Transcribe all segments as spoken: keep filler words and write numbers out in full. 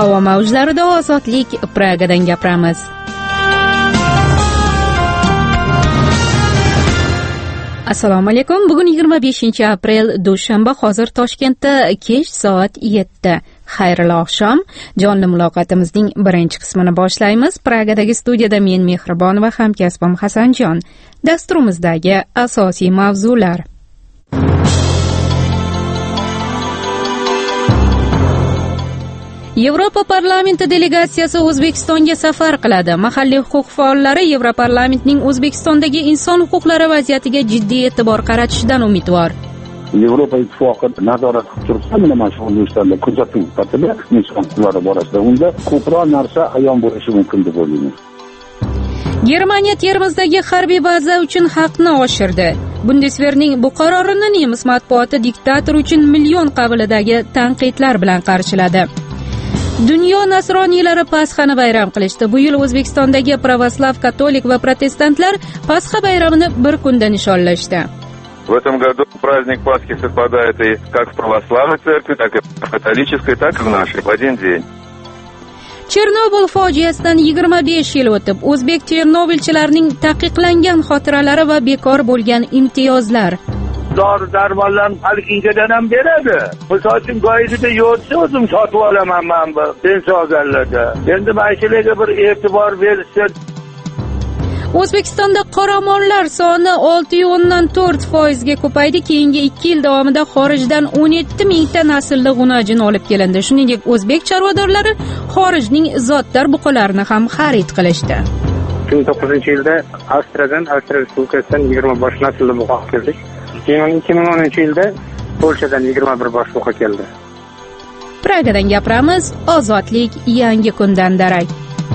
Havo mavjlarida ozodlik, Pragadan gapiramiz. Assalomu alaykum. Bugun yigirma beshinchi aprel dushanba, hozir Toshkentda kech soat yetti. Xayrli oqshom. Jonli muloqotimizning birinchi qismini boshlaymiz. Pragadagi studiyada men Mehribon va hamkasbim Hasanjon. Dasturimizdagi asosiy mavzular. Yevropa parlamenti delegatsiyasi O'zbekistonga safar qiladi. Mahalliy huquq faollari Yevroparlamentning O'zbekistondagi inson huquqlari vaziyatiga jiddiy e'tibor qaratishidan umidvor. Yevropa ittifoqi nazorat qilib turibsa, mana shu O'zbekistonda kuzatuv sifatida inson huquqlari borasida unda ko'proq narsa ayon bo'lishi mumkin deb o'ylayman. Germaniya Termizdagi harbiy baza uchun haqni oshirdi. Bundesverning bu qarorini nemis matbuoti diktator uchun million qabilidagi tanqidlar bilan qarshiladi. Dunyo nasroniylari Pasxani bayram qilishdi. Bu yil O'zbekistondagi pravoslav, katolik va protestantlar Pasxa bayramini bir kunda nishonlashdi. В этом году праздник Пасхи совпадает и как в православной церкви, так и в католической, так и в нашей, в один день. Chernobil fojiasidan yigirma besh yil o'tib, o'zbek chernobilchilarining taqiqlangan xotiralari va bekor bo'lgan imtiyozlar. Dori darmonlarni parkingadan ham beradi. Misol uchun go'yida yo'qsa o'zim sotib olaman men bu pensionerlarda. Endi mashilaga bir e'tibor berishsa. O'zbekistonda qoramollar soni olti nuqta o'ndan to'rt foiz ga ko'paydi. Keyingi ikki yil davomida xorijdan o'n yetti mingta naslli g'unajin olib kelindi. Shuningdek, o'zbek chorvadorlari xorijning zotdor buqalarini ham xarid qilishdi. ikki ming to'qqizinchi yilda Avstriyadan, Avstriya Respublikasidan yigirma bosh naslli buqa keldik. Keyin ikki ming o'ninchi yilda Polshadan yigirma bir bosh buqa keldi. Pragadan gapiramiz, ozodlik yangi kundan darak.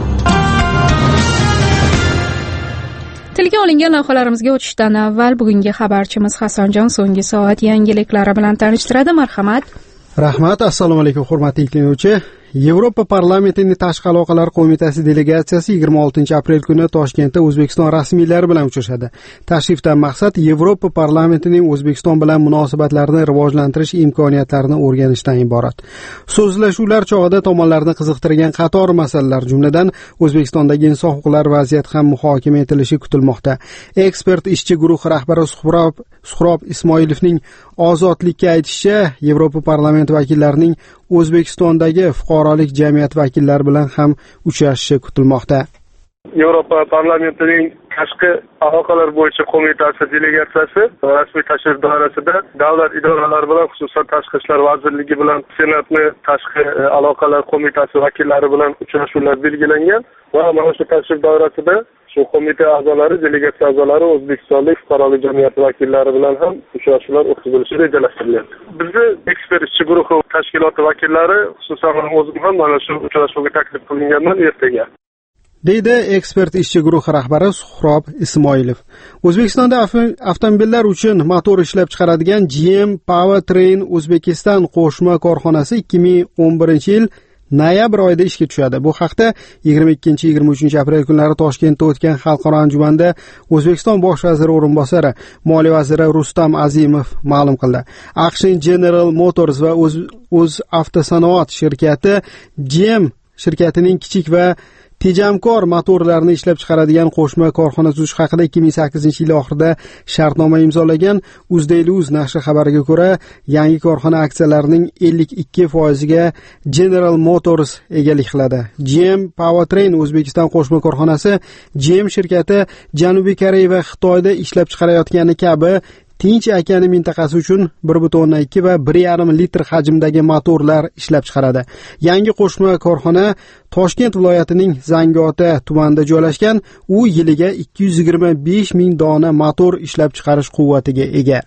Tilga olingan lavhalarimizga o'tishdan avval bugungi xabarchimiz Hasanjon so'nggi soat yangiliklari bilan tanishtiradi. Marhamat. Rahmat. Assalomu alaykum hurmatli tinglovchi. Yevropa parlamentining tashqi aloqalar qo'mitasi delegatsiyasi yigirma oltinchi aprel kuni Toshkentda O'zbekiston rasmiylari bilan uchrashadi. Tashrifdan maqsad Yevropa parlamentining O'zbekiston bilan munosabatlarini rivojlantirish imkoniyatlarini o'rganishdan iborat. So'zlashuvlar chog'ida tomonlarni qiziqtirgan qator masalalar, jumladan O'zbekistondagi inson huquqlari vaziyati ham muhokama etilishi kutilmoqda. Ekspert ishchi guruhi rahbari Suhrob Suhrob Ismoilovning ozodlikka aytishicha, Yevropa parlamenti vakillarining O'zbekistondagi fuqarolik jamiyat vakillari bilan ham uchrashishi kutilmoqda. Yevropa parlamentining tashqi aloqalar bo'yicha qo'mitasi delegatsiyasi rasmiy tashrif doirasida davlat idoralari bilan, xususan Tashqi ishlar vazirligi bilan Senatni tashqi aloqalar qo'mitasi vakillari bilan uchrashuvlar belgilangan va mana shu tashrif doirasida shu qo'mita a'zolari, delegatsiya a'zolari O'zbekistonlik fuqarolik jamiyati vakillari bilan ham uchrashuvlar o'tkazilishi rejalashtiriladi. Bizni ekspert ishchi guruhi tashkiloti vakillari, xususan o'zim ham mana shu uchrashuvga taklif qilinganman ertaga. deydi ekspert ishchi guruhi rahbari Suhrob Ismoilov. O'zbekistonda avtomobillar uchun motor ishlab chiqaradigan G M Powertrain O'zbekiston qo'shma korxonasi ikki ming o'n birinchi yil noyabr oyida ishga tushadi. Bu haqda yigirma ikkinchi yigirma uchinchi aprel kunlari Toshkentda o'tgan xalqaro anjumanda O'zbekiston bosh vaziri o'rinbosari, moliya vaziri Rustam Azimov ma'lum qildi. AQShning General Motors va o'z o'z avtosanoat shirkati G M shirkatining kichik va tejamkor motorlarni ishlab chiqaradigan qo'shma korxona tuzish haqida ikki ming sakkizinchi yil oxirida shartnoma imzolagan. UzDailyUz nashri xabariga ko'ra, yangi korxona aksiyalarining ellik ikki foiziga General Motors egalik qiladi. G M Powertrain O'zbekiston qo'shma korxonasi G M shirkati Janubiy Koreya va Xitoyda ishlab chiqarayotgani kabi Tinch okeani mintaqasi uchun bir butun o'ndan ikki va bir yarim litr hajmdagi motorlar ishlab chiqaradi. Yangi qo'shma korxona Toshkent viloyatining Zangiota tumanida joylashgan. U yiliga ikki yuz yigirma besh ming dona motor ishlab chiqarish quvvatiga ega.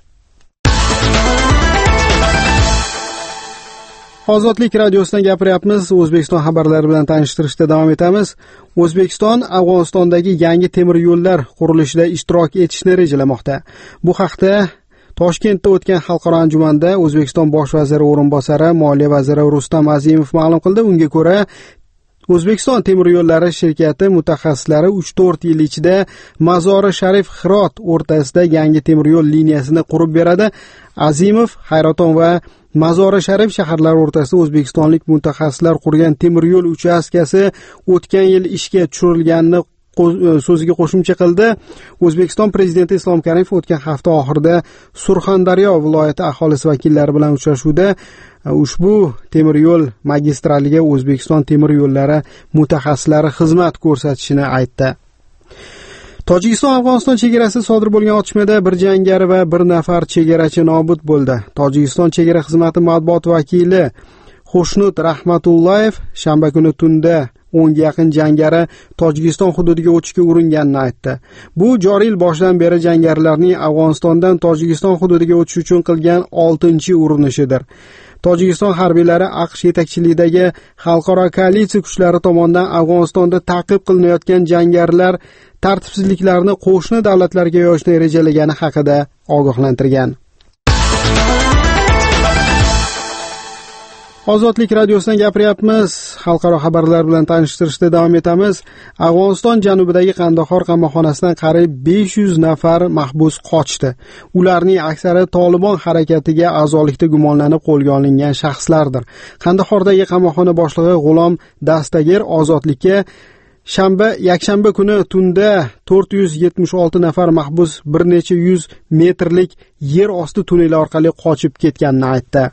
Ozodlik radiosidan gapiryapmiz. O'zbekiston xabarlari bilan tanishtirishda davom etamiz. O'zbekiston Afg'onistondagi yangi temir yo'llar qurilishida ishtirok etishni rejalamoqda. Bu haqda Toshkentda o'tgan xalqaro anjumanda O'zbekiston bosh vaziri o'rinbosari, moliya vaziri Rustam Azimov ma'lum qildi. Unga ko'ra, O'zbekiston temir yo'llari shirkati mutaxassislari uch to'rt yil ichida Mazori Sharif Hirot o'rtasida yangi temir yo'l liniyasini qurib beradi. Azimov Hayraton va Mazori Sharif shaharlari o'rtasida o'zbekistonlik mutaxassislar qurgan temir yo'l uchastkasi o'tgan yil ishga tushirilganini so'ziga qo'shimcha qildi. O'zbekiston prezidenti Islom Karimov o'tgan hafta oxirida Surxondaryo viloyati aholisi vakillari bilan uchrashuvda ushbu temir yo'l magistraliga O'zbekiston temir yo'llari mutaxassislari xizmat ko'rsatishini aytdi. Tojikiston-Afg'oniston chegarasida sodir bo'lgan otishmada bir jangari va bir nafar chegarachi nobud bo'ldi. Tojikiston chegara xizmati matbuot vakili Xushnud Rahmatullayev shanba kuni tunda o'nga yaqin jangari Tojikiston hududiga o'tishga uringanini aytdi. Bu joriy yil boshidan beri jangarilarning Afg'onistondan Tojikiston hududiga o'tish uchun qilgan oltinchi urinishidir. Tojikiston harbiylari AQSh yetakchiligidagi xalqaro koalitsiya kuchlari tomonidan Afg'onistonda ta'qib qilinayotgan jangarilar tartibsizliklarni qo'shni davlatlarga yoyishni rejalagani haqida ogohlantirgan. Ozodlik radiosidan gapiryapmiz. Xalqaro xabarlar bilan tanishtirishda davom etamiz. Afg'oniston janubidagi Qandahor qamoqxonasidan qariyb besh yuz nafar mahbus qochdi. Ularning aksari Tolibon harakatiga a'zolikda gumonlanib qo'lga olingan shaxslardir. Qandahordagi qamoqxona boshlig'i G'ulom Dastagir ozodlikka Shanba, yakshanba kuni tunda to'rt yuz yetmish olti nafar mahbus bir necha yuz metrlik yer osti tunneli orqali qochib ketganini aytdi.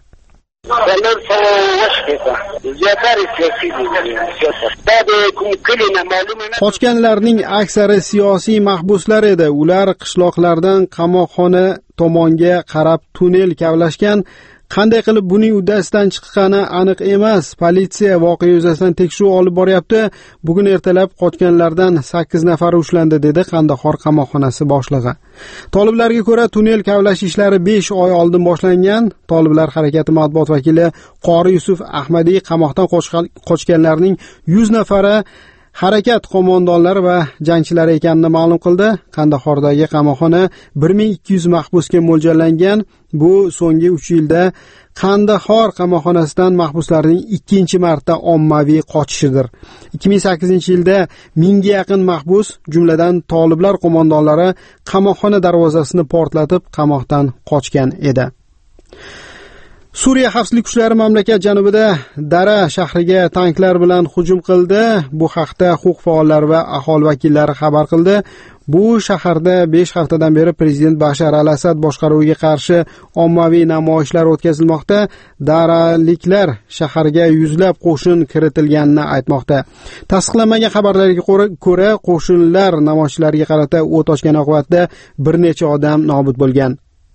Qochganlarning aksari siyosiy mahbuslar edi. Ular qishloqlardan qamoqxona tomonga qarab tunnel kavlashgan. Qanday qilib buning uddasidan chiqqani aniq emas. Politsiya voqea yuzasidan tekshiruv olib boryapti. Bugun ertalab qochganlardan sakkiz nafari ushlandi, dedi Qandahor qamoqxonasi boshlig'i. Toliblarga ko'ra tunnel kavlash ishlari besh oy oldin boshlangan. Toliblar harakati matbuot vakili Qori Yusuf Ahmadiy qamoqdan qochganlarning yuz nafari harakat qo'mondonlari va jangchilari ekanini ma'lum qildi. Qandahordagi qamoqxona bir ming ikki yuz mahbusga mo'ljallangan. Bu so'nggi uch yilda Qandahor qamoqxonasidan mahbuslarning ikkinchi marta ommaviy qochishidir. ikki ming sakkizinchi yilda mingga yaqin mahbus, jumladan toliblar qo'mondonlari qamoqxona darvozasini portlatib qamoqdan qochgan edi. Suriya xavfsizlik kuchlari mamlakat janubida Dara shahriga tanklar bilan hujum qildi. Bu haqda huquq faollari va aholi vakillari xabar qildi. Bu shaharda besh haftadan beri prezident Bashar al-Asad boshqaruviga qarshi ommaviy namoyishlar o'tkazilmoqda. Daraliklar shaharga yuzlab qo'shin kiritilganini aytmoqda. Tasdiqlanmagan xabarlarga ko'ra, qo'shinlar namoyishchilarga qarata o't ochgan oqibatda bir necha odam nobud bo'lgan.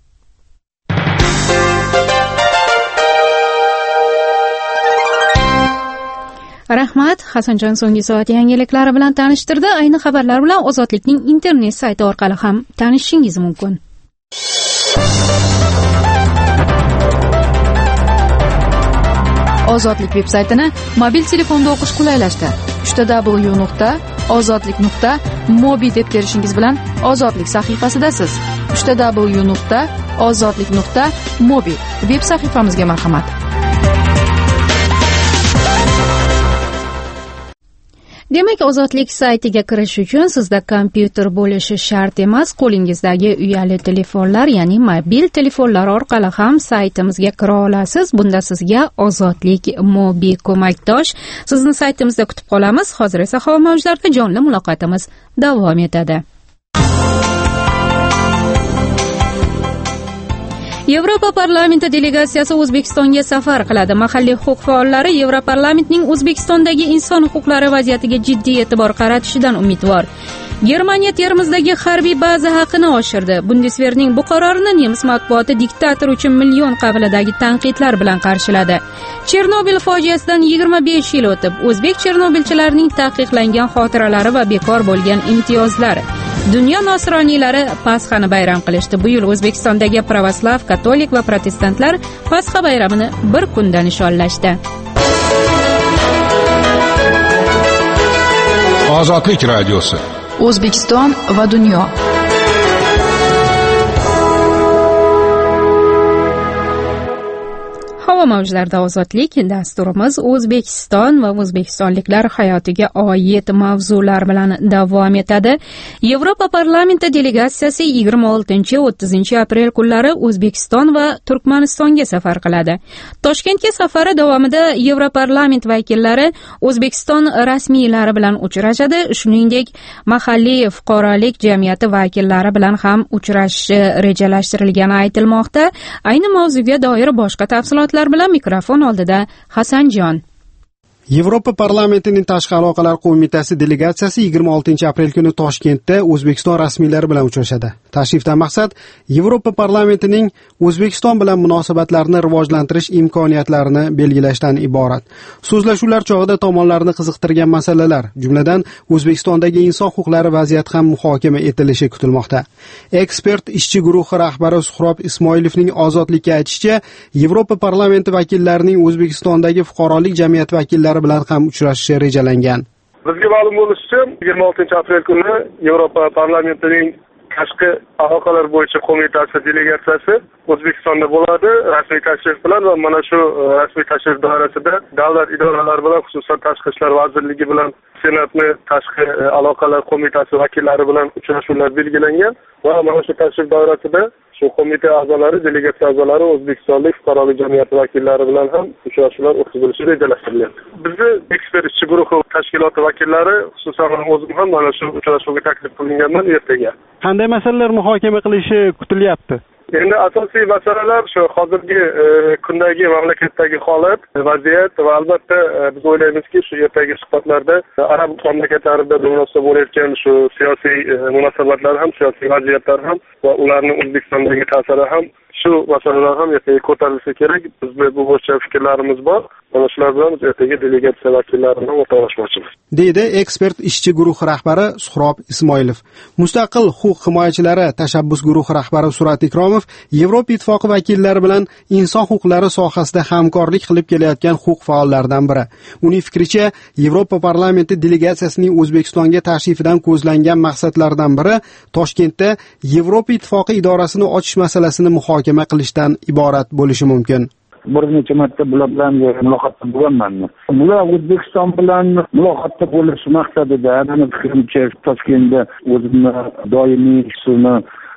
Rahmat, Hasanjon so'nggi soat yangiliklari bilan tanishtirdi. Ayni xabarlar bilan Ozodlikning internet sayti orqali ham tanishishingiz mumkin. Ozodlik veb-saytini mobil telefonda o'qish qulaylashdi. w w w nuqta ozodlik nuqta mobi deb terishingiz bilan Ozodlik sahifasidasiz. w w w nuqta ozodlik nuqta mobi veb sahifamizga marhamat. Demak, Ozodlik saytiga kirish uchun sizda kompyuter bo'lishi shart emas. Qo'lingizdagi uyali telefonlar, ya'ni mobil telefonlar orqali ham saytimizga kira olasiz. Bunda sizga Ozodlik mobi ko'makdosh. Sizni saytimizda kutib qolamiz. Hozir esa havo mavjlarida jonli muloqotimiz davom etadi. Yevropa parlamenti delegatsiyasi O'zbekistonga safar qiladi. Mahalliy huquq faollari Yevroparlamentning O'zbekistondagi inson huquqlari vaziyatiga jiddiy e'tibor qaratishidan umidvor. Germaniya Termizdagi harbiy baza haqini oshirdi. Bundesverning bu qarorini nemis matbuoti diktator uchun million qabiladagi tanqidlar bilan qarshiladi. Chernobil fojiasidan yigirma besh yil o'tib, o'zbek chernobilchilarining taqiqlangan xotiralari va bekor bo'lgan imtiyozlari. Dunyo nosroniylari Pasxani bayram qilishdi. Bu yil O'zbekistondagi pravoslav, katolik va protestantlar Pasxa bayramini bir kunda nishonlashdi. Ozodlik radiosi. O'zbekiston va dunyo. Havo mavjlarda ozodlik dasturimiz O'zbekiston va o'zbekistonliklar hayotiga oid mavzular bilan davom etadi. Yevropa parlamenti delegatsiyasi yigirma oltinchi o'ttizinchi aprel kunlari O'zbekiston va Turkmanistonga safar qiladi. Toshkentga safari davomida Yevroparlament vakillari O'zbekiston rasmiylari bilan uchrashadi, shuningdek mahalliy fuqarolik jamiyati vakillari bilan ham uchrashishi rejalashtirilgani aytilmoqda. Ayni mavzuga doir boshqa tafsilotlar bilan mikrofon oldida Hasanjon. Yevropa parlamentining tashqi aloqalar qo'mitasi delegatsiyasi yigirma oltinchi aprel kuni Toshkentda O'zbekiston rasmiylari bilan uchrashadi. Tashrifdan maqsad Yevropa parlamentining O'zbekiston bilan munosabatlarni rivojlantirish imkoniyatlarini belgilashdan iborat. So'zlashuvlar chog'ida tomonlarni qiziqtirgan masalalar, jumladan O'zbekistondagi inson huquqlari vaziyati ham muhokama etilishi kutilmoqda. Ekspert ishchi guruhi rahbari Suhrob Ismoilovning ozodlikka aytishicha, Yevropa parlamenti vakillarining O'zbekistondagi fuqarolik jamiyati vakillari bilan ham uchrashishi rejalangan. Bizga ma'lum bo'lishicha, yigirma oltinchi aprel kuni Yevropa parlamentining tashqi aloqalar bo'yicha qo'mitasi delegatsiyasi O'zbekistonda bo'ladi. Rasmiy tashrif bilan va mana shu rasmiy tashrif doirasida davlat idoralari bilan, xususan Tashqi ishlar vazirligi bilan Senatni tashqi aloqalar qo'mitasi vakillari bilan uchrashuvlar belgilangan va mana shu tashrif doirasida shu qo'mita a'zolari, delegatsiya a'zolari O'zbekistonlik fuqarolik jamiyati vakillari bilan ham uchrashuvlar o'tkazilishi rejalashtirilgan. Bizni ekspert ishchi guruhi tashkiloti vakillari, xususan o'zim ham mana shu uchrashuvga taklif qilinganman ertaga. Qanday masalalar muhokama qilishi kutilyapti? Endi asosiy masalalar shu hozirgi e, kundagi mamlakatdagi holat, vaziyat va albatta e, biz o'ylaymizki shu ertagi suhbatlarda e, arab mamlakatlarida dunyosida bo'layotgan shu siyosiy e, munosabatlar ham, siyosiy vaziyatlar ham va ularning O'zbekistondagi ta'siri ham, shu masalalar ham ertaga ko'tarilishi kerak. Bizda bu bo'yicha fikrlarimiz bor. Mana shular bilan biz ertaga delegatsiya vakillari bilan o'rtoqlashmoqchimiz, deydi ekspert ishchi guruhi rahbari Suhrob Ismoilov. Mustaqil huquq himoyachilari tashabbus guruhi rahbari Surat Ikromov Yevropa ittifoqi vakillari bilan inson huquqlari sohasida hamkorlik qilib kelayotgan huquq faollaridan biri. Uning fikricha, Yevropa parlamenti delegatsiyasining O'zbekistonga tashrifidan ko'zlangan maqsadlardan biri Toshkentda Yevropa ittifoqi idorasini ochish masalasini muhokama qilishdan iborat bo'lishi mumkin. Bir necha marta bular bilan muloqotda bo'lganman. Bular O'zbekiston bilan muloqotda bo'lish maqsadida, meni fikrimcha, Toshkentda o'zimni doimiy ishimni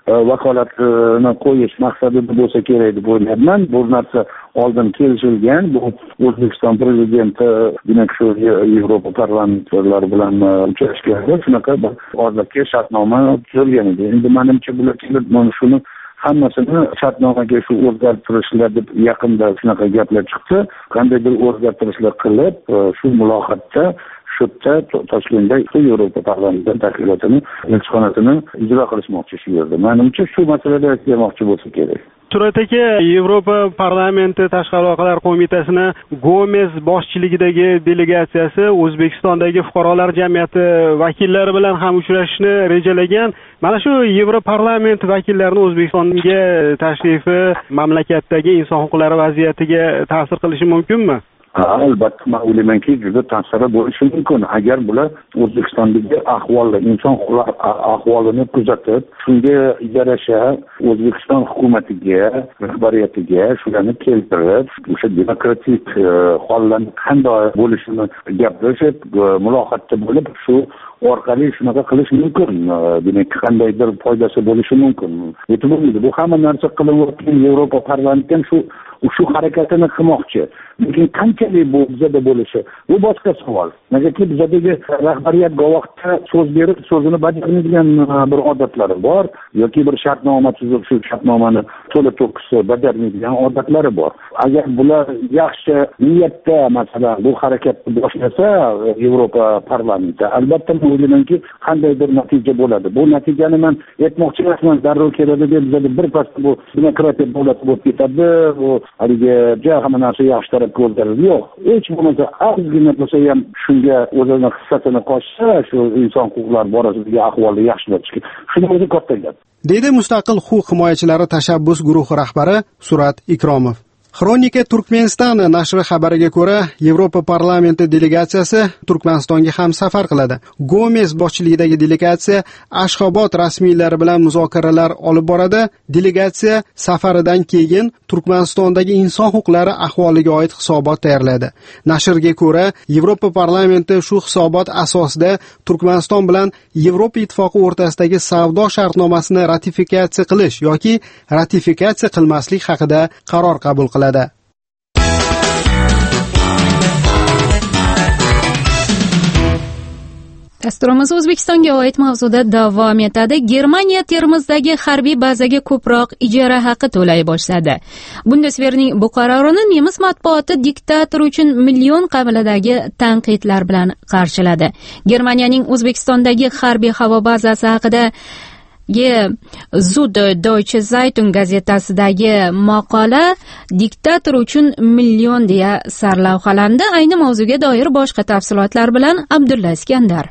vakolatini qo'yish maqsadida bo'lsa kerak deb o'ylayman. Bu narsa oldin kelishilgan. Bu O'zbekiston prezidenti demak shu Yevropa parlamentlari bilan uchrashganda shunaqa bir hozirgi shartnoma tuzilgan edi. Endi menimcha bular kelib mana shuni hammasini shartnomaga shu o'zgartirishlar deb yaqinda shunaqa gaplar chiqdi. Qandaydir o'zgartirishlar qilib, shu muloqotda shu yerda Toshkentda Yevropa parlamenti tashkilotini elchixonasini ijro qilishmoqchi shu yerda. Menimcha shu masalada kelmoqchi bo'lsa kerak. Surat aka, Yevropa parlamenti tashqi aloqalar qo'mitasini Gomez boshchiligidagi delegatsiyasi O'zbekistondagi fuqarolar jamiyati vakillari bilan ham uchrashishni rejalagan. Mana shu Yevroparlament vakillarining O'zbekistonga tashrifi mamlakatdagi inson huquqlari vaziyatiga ta'sir qilishi mumkinmi? Albatta, men o'ylaymanki juda ta'siri bo'lishi mumkin. Agar bular O'zbekistondagi ahvolni, inson huquqlari ahvolini kuzatib, shunga yarasha O'zbekiston hukumatiga, rahbariyatiga shularni keltirib, o'sha demokratik hollarning qanday bo'lishini gapirishib, muloqotda bo'lib, shu orqali shunaqa qilish mumkin. Demak, qandaydir foydasi bo'lishi mumkin. E'tiborli, bu hamma narsa qilayotgan Yevropa parlamenti ham shu shu harakatini qilmoqchi. Lekin qanchalik bu bizada bo'lishi, bu boshqa savol. Negaki bizadagi rahbariyat govohda so'z berib, so'zini bajarmaydigan bir odatlari bor, yoki bir shartnoma tuzib, shu shartnomani to'la to'kis bajarmaydigan odatlari bor. Agar bular yaxshi niyatda masalan bu harakatni boshlasa Yevropa parlamenti, albatta men o'ylaymanki qandaydir natija bo'ladi. Bu natijani men aytmoqchi emasman, darrov keladi deb bizada bir pas bu demokratiya davlat bo'lib ketadi, bu haligi hamma narsa yaxshi tarafga o'zgaradi. Yo'q, hech bo'lmasa ozgina bo'lsa ham shunga o'zini hissasini qo'shsa, shu inson huquqlari borasidagi ahvolni yaxshilashga, shuni o'zi katta gap. Deydi mustaqil huquq himoyachilari tashabbus guruhi rahbari Surat Ikromov. Xronika Turkmeniston nashri xabariga ko'ra, Yevropa parlamenti delegatsiyasi Turkmanistonga ham safar qiladi. Gomes boshchiligidagi delegatsiya Ashxobod rasmiylari bilan muzokaralar olib boradi. Delegatsiya safaridan keyin Turkmanistondagi inson huquqlari ahvoliga oid hisobot tayyorladi. Nashrga ko'ra, Yevropa parlamenti shu hisobot asosida Turkmaniston bilan Yevropa ittifoqi o'rtasidagi savdo shartnomasini ratifikatsiya qilish yoki ratifikatsiya qilmaslik haqida qaror qabul qiladi. Dasturimiz O'zbekistonga oid mavzuda davom etadi. Germaniya Termizdagi harbiy bazaga ko'proq ijara haqi to'lay boshladi. Bundeswehrning bu qarorini nemis matbuoti diktator uchun million qabilidagi tanqidlar bilan qarshiladi. Germaniyaning O'zbekistondagi harbiy havo bazasi haqida Süddeutsche Zeitung gazetasidagi maqola diktator uchun million deya sarlavhalandi. Ayni mavzuga doir boshqa tafsilotlar bilan Abdulla Iskandar.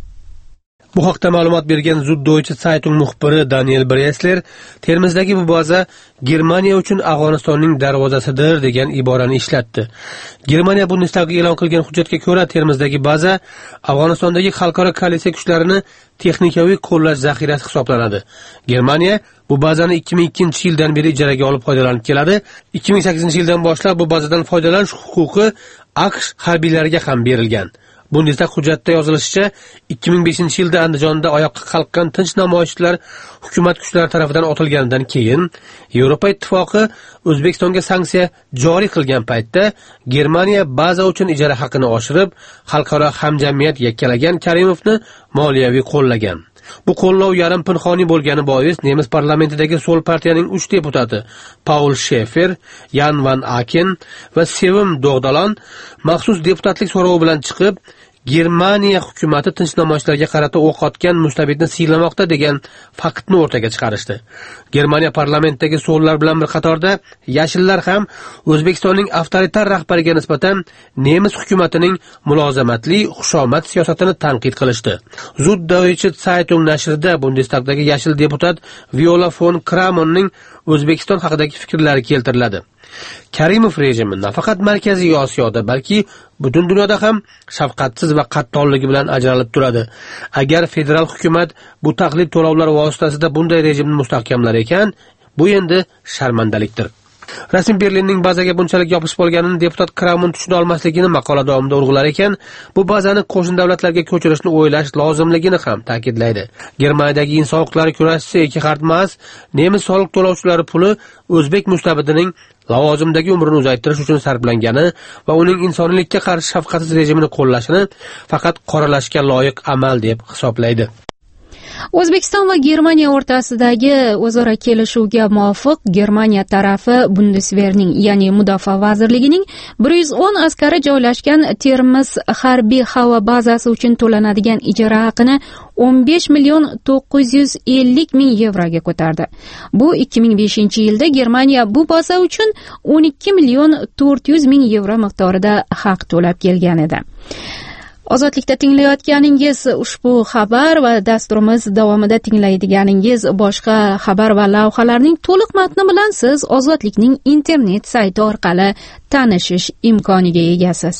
Bu haqda ma'lumot bergan Süddeutsche Zeitung muxbiri Daniel Bresler Termizdagi bu baza Germaniya uchun Afg'onistonning darvozasidir degan iborani ishlatdi. Germaniya Bundestagi e'lon qilgan hujjatga ko'ra Termizdagi baza Afg'onistondagi xalqaro koalitsiya kuchlarini texnikaviy qo'llash zaxirasi hisoblanadi. Germaniya bu bazani ikki ming ikkinchi yildan beri ijaraga olib foydalanib keladi. ikki ming sakkizinchi yildan boshlab bu bazadan foydalanish huquqi AQSh harbiylariga ham berilgan. Bundestag hujjatda yozilishicha, ikki ming beshinchi yilda Andijonda oyoqqa qalqqan tinch namoyishchilar hukumat kuchlari tomonidan otilganidan keyin Yevropa ittifoqi O'zbekistonga sanksiya joriy qilgan paytda Germaniya baza uchun ijara haqini oshirib, xalqaro hamjamiyat yakkalagan Karimovni moliyaviy qo'llagan. Bu qo'llov yarim pinhoniy bo'lgani bois nemis parlamentidagi Sol partiyaning uch deputati Paul Schäfer, Jan van Aken va Sevim Dog'dalon maxsus deputatlik so'rovi bilan chiqib, Germaniya hukumati tinch namoyishlarga qarata o'q otgan mustabidni siylamoqda degan faktni o'rtaga chiqarishdi. Germaniya parlamentidagi so'llar bilan bir qatorda yashillar ham O'zbekistonning avtoritar rahbariga nisbatan nemis hukumatining mulozamatli xushomad siyosatini tanqid qilishdi. Süddeutsche Zeitung nashrida Bundestagdagi yashil deputat Viola von Kramonning O'zbekiston haqidagi fikrlari keltiriladi. Karimov rejimi nafaqat Markaziy Osiyoda, balki butun dunyoda ham shafqatsiz va qattoligi bilan ajralib turadi. Agar federal hukumat bu taqlid to'lovlar vositasida bunday rejimni mustahkamlar ekan, bu endi sharmandalikdir. Rasmiy Berlinning bazaga bunchalik yopishib olganini deputat Kramon tushuna olmasligini maqola davomida urg'ular ekan, bu bazani qo'shni davlatlarga ko'chirishni o'ylash lozimligini ham ta'kidlaydi. Germaniyadagi inson huquqlari kurashchisi Eki Hartmas, nemis soliq to'lovchilari puli o'zbek mustabidining lavozimdagi umrini uzaytirish uchun sarflangani va uning insoniylikka qarshi shafqatsiz rejimini qo'llashini faqat qoralashga loyiq amal deb hisoblaydi. O'zbekiston va Germaniya o'rtasidagi o'zaro kelishuvga muvofiq Germaniya tarafi Bundeswehrning, ya'ni Mudofaa vazirligining bir yuz o'n askari joylashgan Termiz harbiy havo bazasi uchun to'lanadigan ijara haqini o'n besh million to'qqiz yuz ellik ming yevroga ko'tardi. Bu ikki ming beshinchi yilda Germaniya bu baza uchun o'n ikki million to'rt yuz ming yevro miqdorida haq to'lab kelgan edi. Ozodlikda tinglayotganingiz ushbu xabar va dasturimiz davomida tinglaydiganingiz boshqa xabar va lavhalarning to'liq matni bilan siz Ozodlikning internet sayti orqali tanishish imkoniga egasiz.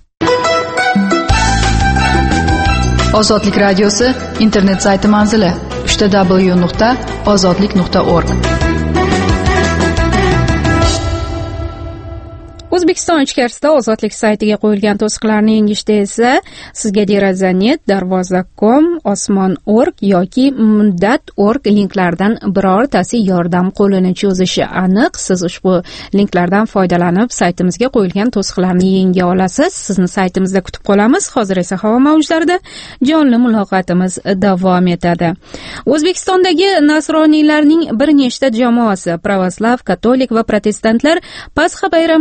Ozodlik radiosi internet sayti manzili w w w nuqta ozodlik nuqta org. O'zbekiston ichkarisida Ozodlik saytiga qo'yilgan to'siqlarni yengishda esa sizga deraza.net, darvoza nuqta com, osmon nuqta org yoki muddat nuqta org linklardan birortasi yordam qo'lini cho'zishi aniq. Siz ushbu linklardan foydalanib saytimizga qo'yilgan to'siqlarni yenga olasiz. Sizni saytimizda kutib qolamiz. Hozir esa havo mavjlarida jonli muloqotimiz davom etadi. O'zbekistondagi nasroniylarning bir nechta jamoasi, pravoslav, katolik va protestantlar Pasxa bayramini bir kun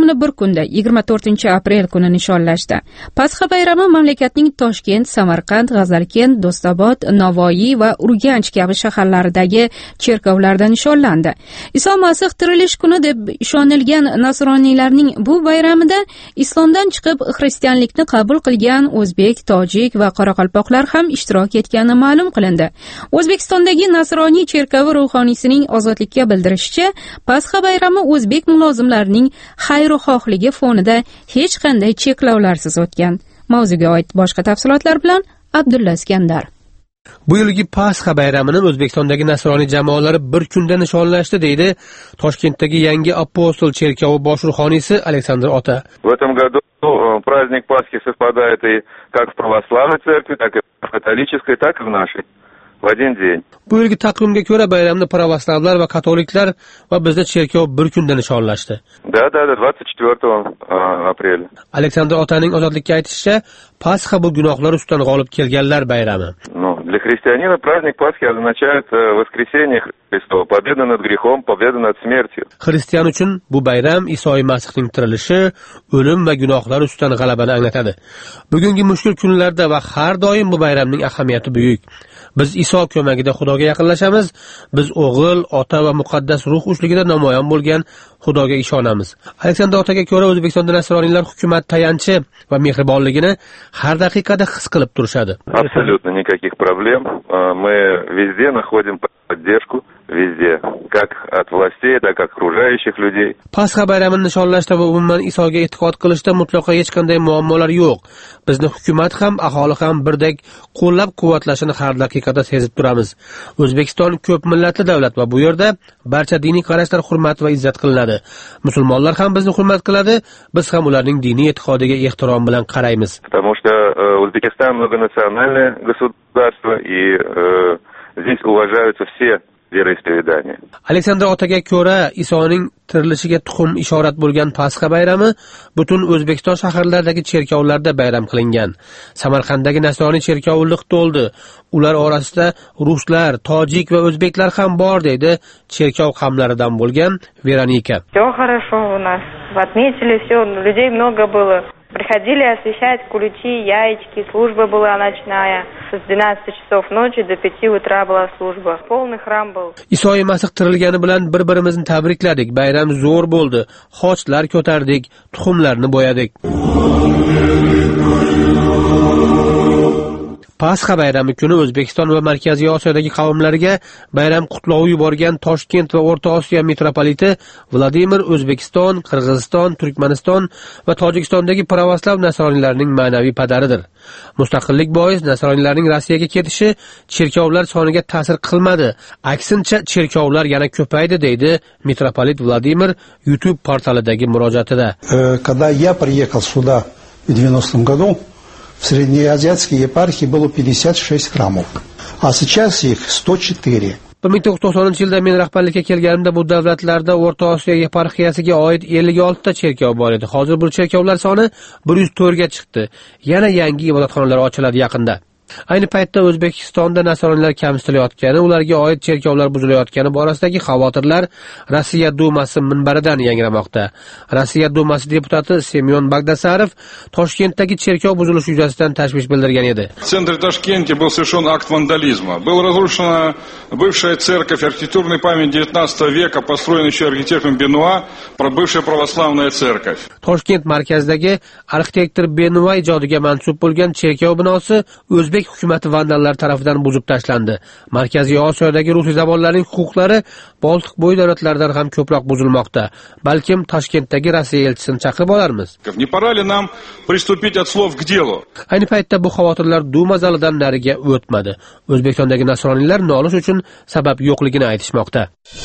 kunda yigirma to'rtinchi aprel kuni nishonlashdi. Pasxa bayrami mamlakatning Toshkent, Samarqand, G'azalkent, Do'stobod, Navoiy va Urganch kabi shaharlaridagi cherkovlarda nishonlandi. Iso Masih tirilish kuni deb ishonilgan nasroniylarning bu bayramida islomdan chiqib xristianlikni qabul qilgan o'zbek, tojik va qoraqalpoqlar ham ishtirok etgani ma'lum qilindi. O'zbekistondagi nasroniy cherkovi ruhoniysining ozodlikka bildirishicha, Pasxa bayrami o'zbek mulozimlarining xayr-xohligi fonida hech qanday cheklovlarsiz o'tgan. Mavzuga oid boshqa tafsilotlar bilan Abdulla Iskandar. Bu yilgi Pasxa bayramini O'zbekistondagi nasroniy jamoalari bir kunda nishonlashdi, deydi Toshkentdagi yangi apostol cherkovi bosh ruhoniysi Aleksandr Ota. В этом году праздник Пасхи совпадает и как в православной церкви, так и в католической, так и в нашей. В один день. Bu yilgi taqvimga ko'ra bayramni pravoslavlar va katoliklar va bizda cherkov bir kunda nishonlashdi. Да, да, да, двадцать четвёртого апреля. Aleksandr Otaning ozodlikka aytishicha, Pasxa bu gunohlar ustidan g'olib kelganlar bayrami. Ну, для христианина праздник Пасхи означает воскресение Христова, победа над грехом, победа над смертью. Xristian uchun bu bayram Iso Masihning tirilishi, o'lim va gunohlar ustidan g'alabani anglatadi. Bugungi mushkul kunlarda va har doim bu bayramning ahamiyati buyuk. Biz Iso ko'magida Xudoga yaqinlashamiz. Biz O'g'il, Ota va muqaddas ruh uchligida namoyon bo'lgan Xudoga ishonamiz. Aleksandr Otaga ko'ra O'zbekistonda nasroniylar hukumat tayanchi va mehribonligini har daqiqada his qilib turishadi. Абсолютно никаких проблем. Мы везде находим поддержку, везде, как от властей, так и от окружающих людей. Pasxa bayramini nishonlashda va umuman Isoga e'tiqod qilishda mutlaqo hech qanday muammolar yo'q. Bizni hukumat ham, aholi ham birdek qo'llab-quvvatlashini har daqiqada sezib turamiz. O'zbekiston ko'p millatli davlat va bu yerda barcha diniy qarashlar hurmat va izzat qilinadi. Musulmonlar ham bizni hurmat qiladi, biz ham ularning diniy e'tiqodiga ehtirom bilan qaraymiz. Потому что Узбекистан многонациональное государство и э, здесь уважаются все вероисповедания. Aleksandr Otaga ko'ra Isoning tirilishiga tuxum ishorat bo'lgan Pasxa bayrami butun O'zbekiston shaharlaridagi cherkovlarda bayram qilingan. Samarqanddagi nasroniy cherkovi liq to'ldi. Ular orasida ruslar, tojik va o'zbeklar ham bor, deydi cherkov qamlaridan bo'lgan Veronika. Всё хорошо у нас. Отметили всё, людей много было. Приходили освещать куличи, яички, служба была ночная. С двенадцати часов ночи до пяти утра была служба. Полный храм был. Iso Masih tirilgani bilan bir-birimizni tabrikladik. Bayram zo'r bo'ldi. Xochlar ko'tardik, tuxumlarni bo'yadik. Pasxa bayrami kuni O'zbekiston va Markaziy Osiyodagi qavmlarga bayram qutlovi yuborgan Toshkent va O'rta Osiyo metropoliti Vladimir O'zbekiston, Qirg'iziston, Turkmaniston va Tojikistondagi pravoslav nasroniylarining ma'naviy padaridir. Mustaqillik bois nasroniylarning Rossiyaga ketishi cherkovlar soniga ta'sir qilmadi. Aksincha cherkovlar yana ko'paydi, deydi metropolit Vladimir YouTube portalidagi murojaatida. Когда я приехал сюда в девяностом году, в среднеазиатской епархии было пятьдесят шесть храмов, а сейчас их сто четыре. bir ming to'qqiz yuz to'qsoninchi yilda men rahbarlikka kelganimda bu davlatlarda O'rta Osiyo yeparxiyasiga oid ellik olti ta cherkov bor edi. Hozir bu cherkovlar soni bir yuz to'rt ga chiqdi. Yana yangi ibodatxonalar ochiladi yaqinda. Ayni paytda O'zbekistonda nasroniylar kamsitilayotgani, ularga oid cherkovlar buzilayotgani borasidagi xavotirlar Rossiya Dumasi minbaridan yangramoqda. Rossiya Dumasi deputati Semyon Bagdasarov Toshkentdagi cherkov buzilishi yuzasidan tashvish bildirgan edi. В центре Ташкента был совершен акт вандализма. Была разрушена бывшая церковь, архитектурный память девятнадцатого века, построенная еще архитектором Бенуа, бывшая православная церковь. Toshkent markazidagi arxitektor Benua ijodiga mansub bo'lgan cherkov binosi O'zbek hukumati vandallar tomonidan buzib tashlandi. Markaziy Osiyodagi rus zamonlarining huquqlari Boltiq bo'yi davlatlaridan ham ko'proq buzilmoqda. Balkim Toshkentdagi Rossiya elchisini chaqirib olarmiz. Не пора ли нам приступить от слов к делу? Ayni paytda bu xavotirlar Duma zalidan nariga o'tmadi. O'zbekistondagi nasroniylar nolish uchun sabab yo'qligini aytishmoqda.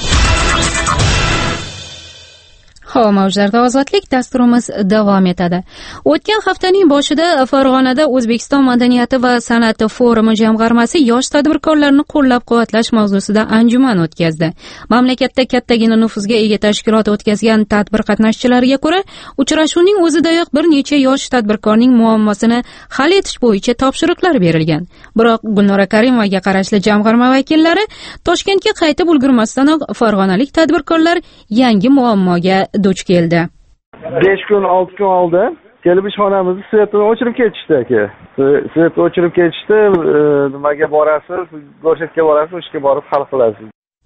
Havo mavjlarida ozodlik dasturimiz davom etadi. O'tgan haftaning boshida Farg'onada O'zbekiston madaniyati va san'ati forumi jamg'armasi yosh tadbirkorlarni qo'llab-quvvatlash mavzusida anjuman o'tkazdi. Mamlakatda kattagina nufuzga ega tashkilot o'tkazgan tadbir qatnashchilariga ko'ra, uchrashuvning o'zidayoq bir necha yosh tadbirkorning muammosini hal etish bo'yicha topshiriqlar berilgan. Biroq Gulnora Karimovaga qarashli jamg'arma vakillari Toshkentga qaytib ulgurmasdanoq farg'onalik tadbirkorlar yangi muammoga duch keldi. besh kun olti kun oldin kelib ishxonamizni svetini o'chirib ketishdi aka. Svetni o'chirib ketishdi, nimaga borasiz, go'shatga borasiz, ishga borib hal qilasiz.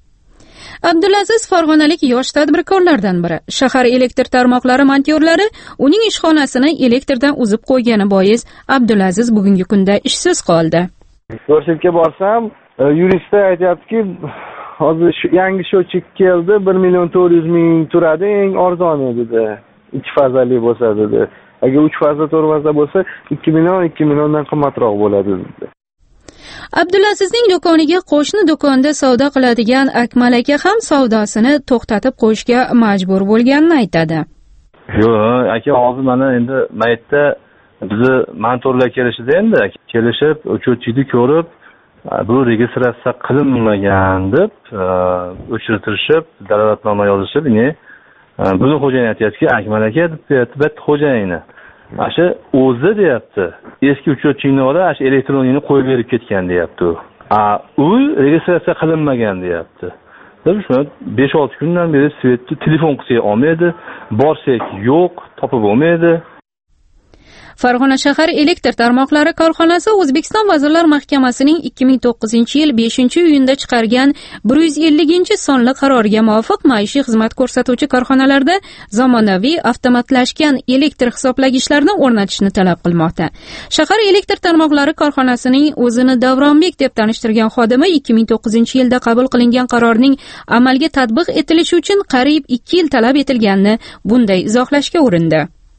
Abdulaziz farg'onalik yosh tadbirkorlardan biri. Shahar elektr tarmoqlari montyorlari uning ishxonasini elektrdan uzib qo'ygani bois Abdulaziz bugungi kunda ishsiz qoldi. Go'shatga borsam, yuristlar aytayaptiki, hozir yangi sho'chik keldi, bir million to'rt yuz ming turadi, eng arzoni dedi. ikki fazali bo'lsa dedi. Agar uch fazla to'rt fazla bo'lsa ikki million ikki milliondan qimmatroq bo'ladi dedi. Abdulazizning do'koniga qo'shni do'konda savdo qiladigan Akmal aka ham savdosini to'xtatib qo'yishga majbur bo'lganini aytadi. Yo'q, aka hozir mana endi maytda bizni mentorlar kelishdi endi, kelishib o'chirishni ko'rib, bu registratsiya qilinmagan deb o'chirtirishib, dalolatnoma yozishib, ne buni xo'jayin aytayapti, Akmal aka deb xo'jayini. Asha o'zi deyapti, eski uchiruvchini olib, asha elektronini qo'yib berib ketgan deyapti. A u registratsiya qilinmagan deyapti. Biz shuni besh olti kundan beri svetni telefon qilsak olmaydi, borsak yo'q, topib olmaydi. Farg'ona shahar elektr tarmoqlari korxonasi O'zbekiston Vazirlar Mahkamasining ikki ming to'qqizinchi yil beshinchi iyunda chiqargan bir yuz ellinchi sonli qaroriga muvofiq maishiy xizmat ko'rsatuvchi korxonalarda zamonaviy avtomatlashgan elektr hisoblagichlarni o'rnatishni talab qilmoqda. Shahar elektr tarmoqlari korxonasining o'zini Davronbek deb tanishtirgan xodimi ikki ming to'qqizinchi yilda qabul qilingan qarorning amalga tatbiq etilishi uchun qariyb ikki yil talab etilganini bunday izohlashga urindi.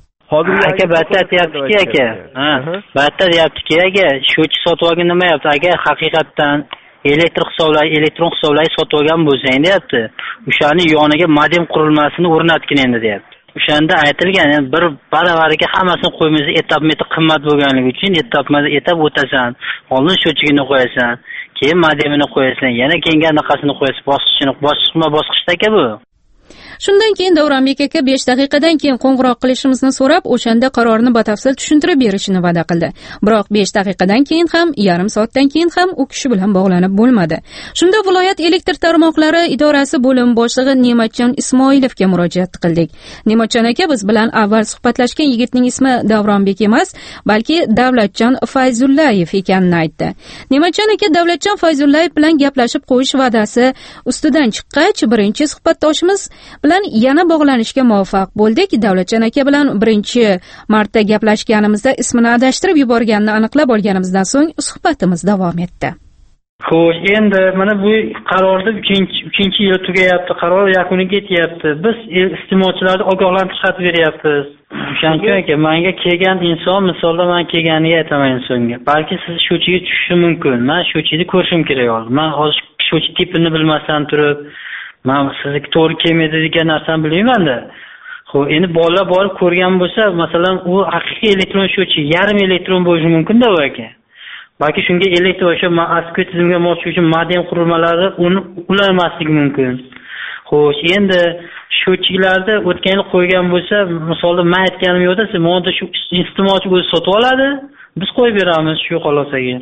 Aka batta deyaptiki aka. Ha, batta deyaptiki aka, sho'chi sotib olgan nima yapti? Aka haqiqatdan elektr hisoblay, elektron hisoblay sotib olgan bo'lsang deyapti. O'shani yoniga modem qurilmasini o'rnatgin endi deyapti. O'shanda aytilgan, yani bir baravariga hammasini qo'ymaysiz, etap-metap qimmat bo'lganligi uchun etap-metap etap o'tasan. Oldin sho'chigini qo'yasan, keyin modemini qo'yasan, yana keyingi anaqasini qo'yasan, bosqichini, bosqichma-bosqichda aka bu. Shundan keyin Davronbek aka besh daqiqadan keyin qo'ng'iroq qilishimizni so'rab, o'shanda qarorni batafsil tushuntirib berishini va'da qildi. Biroq besh daqiqadan keyin ham, yarim soatdan keyin ham u kishi bilan bog'lanib bo'lmadi. Shunda viloyat elektr tarmoqlari idorasi bo'lim boshlig'i Ne'matjon Ismoilovga murojaat qildik. Ne'matjon aka biz bilan avval suhbatlashgan yigitning ismi Davronbek emas, balki Davlatjon Fayzullayev ekanini aytdi. Ne'matjon aka Davlatjon Fayzullayev bilan gaplashib qo'yish va'dasi ustidan chiqqach, birinchi suhbatdoshimiz bilan yana bog'lanishga muvaffaq bo'ldik. Davlatjon aka bilan birinchi marta gaplashganimizda ismini adashtirib yuborganini aniqlab olganimizdan so'ng suhbatimiz davom etdi. Xo'sh, endi mana bu qarorda uchinchi yil tugayapti, qaror yakuniga yetyapti. Biz iste'molchilarni ogohlantirish xat beryapmiz. O'shancha aka, menga kelgan inson, misolda men kelganiga aytaman insonga. Balki siz sho'chiga tushishi mumkin. Men sho'chini ko'rishim kerak hozir. Men hozir sho'chi tipini bilmasdan turib, men sizga to'g'ri kelmaydi degan narsani bilmayman-da. Xo'p, endi bolalar borib ko'rgan bo'lsa, masalan, u haqiqiy elektron sho'chi, yarim elektron bo'lishi mumkin-da u aka. Balki shunga elektr o'sha asqot tizimga mos uchun modem qurilmalari uni ulamasligi mumkin. Xo'sh, endi sho'chilarda o'tgan yil qo'ygan bo'lsa, misolda men aytganim yo'qda, siz mana shu iste'molchi o'zi sotib oladi, biz qo'yib beramiz shu xolosaga.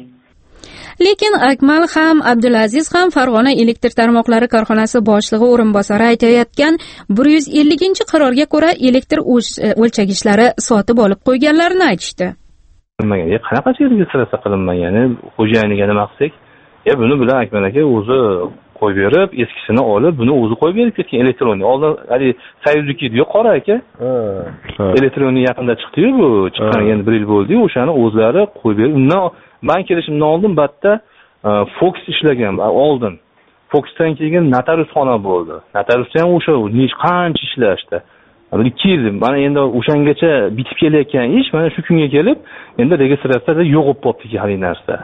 Lekin Akmal ham, Abdulaziz ham Farg'ona elektr tarmoqlari korxonasi boshlig'i o'rinbosari aytayotgan bir yuz ellinchi qarorga ko'ra elektr o'lchagichlari sotib olib qo'yganlarini aytishdi. Qanaqa registratsiya qilinmagan? Xo'jayiniga nima qilsak, ya buni bilan Akmal aka o'zi qo'yib berib, eskisini olib, buni o'zi qo'yib berib ketgan elektronni. Oldin hali Soyuzniki yo'q qora aka. Elektronni yaqinda chiqdi-yu, bu chiqqan endi bir yil bo'ldi-yu, o'shani o'zlari qo'yib berib, undan men kelishimdan oldin batda Fox ishlagan, oldin. Foxdan keyin notariusxona bo'ldi. Notariusda ham o'sha nech qancha ishlashdi. Bir ikki yil, mana endi o'shangacha bitib kelayotgan ish, mana shu kunga kelib, endi registratsiyada yo'qib qolibdi hali narsa.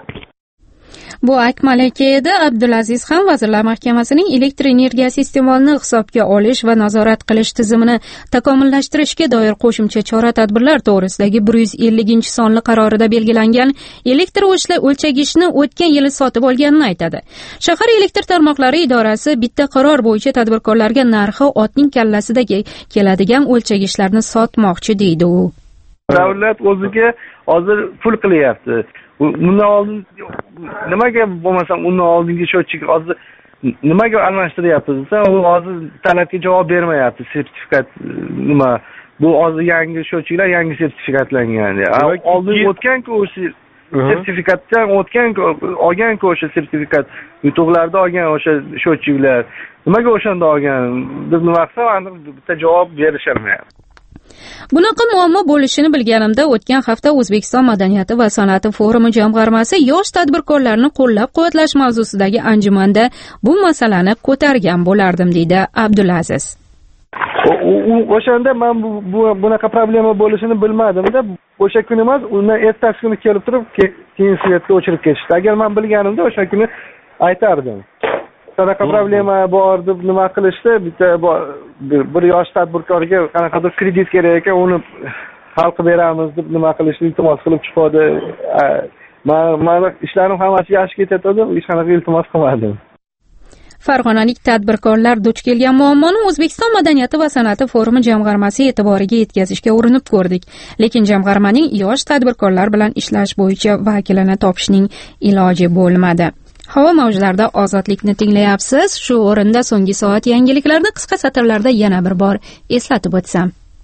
Bu Akmal aka edi. Abdulaziz ham Vazirlar Mahkamasining elektr energiyasi iste'molini hisobga olish va nazorat qilish tizimini takomillashtirishga doir qo'shimcha chora-tadbirlar to'g'risidagi bir yuz ellinchi sonli qarorida belgilangan elektr o'lchagichni o'tgan yili sotib olganini aytadi. Shahar elektr tarmoqlari idorasi bitta qaror bo'yicha tadbirkorlarga narxi otning kallasidagi keladigan o'lchagichlarni sotmoqchi deydi u. Davlat o'ziga hozir pul qilyapti. Bundan oldin nimaga bo'lmasam undan oldingi sho'chik hozir nimaga almashtiryapsiz desa, u hozir talabga javob bermayapti. Sertifikat nima bu hozir yangi sho'chilar yangi sertifikatlangan. Oldin o'tgan-ku o'sha sertifikatdan o'tgan olgan-ku o'sha sertifikat yutuqlarda olgan o'sha sho'chilar. Nimaga o'shanda olgan? Biz nima qilsak, aniq bitta javob berishamayapti. Bunaqa muammo bo'lishini bilganimda o'tgan hafta O'zbekiston madaniyati va san'ati forumi jamg'armasi yosh tadbirkorlarni qo'llab-quvvatlash mavzusidagi anjumanda bu masalani ko'targan bo'lardim, deydi Abdulaziz. O'shanda men bu bunaqa problema bo'lishini bilmadim-da, o'sha kuni emas, undan ertasi kuni kelib turib, keyin svetga o'chirib ketishdi. Agar men bilganimda o'sha kuni aytardim. Qanaqa problema bor deb nima qilishdi, bitta bir yosh tadbirkorga qanaqadir kredit kerak ekan, uni hal qilib beramiz deb nima qilishni iltimos qilib chiqadi. Men ishlarim hammasi yaxshi ketadi, hech qanaqa iltimos qilmadim. Farg'onalik tadbirkorlar duch kelgan muammoni O'zbekiston madaniyati va san'ati forumi jamg'armasi e'tiboriga yetkazishga urinib ko'rdik, lekin jamg'armaning yosh tadbirkorlar bilan ishlash bo'yicha vakilini topishning iloji bo'lmadi. Havo mavjlarida ozodlikni tinglayapsiz. Shu o'rinda so'nggi soat yangiliklarini qisqa satrlarda yana bir bor eslatib o'tsam.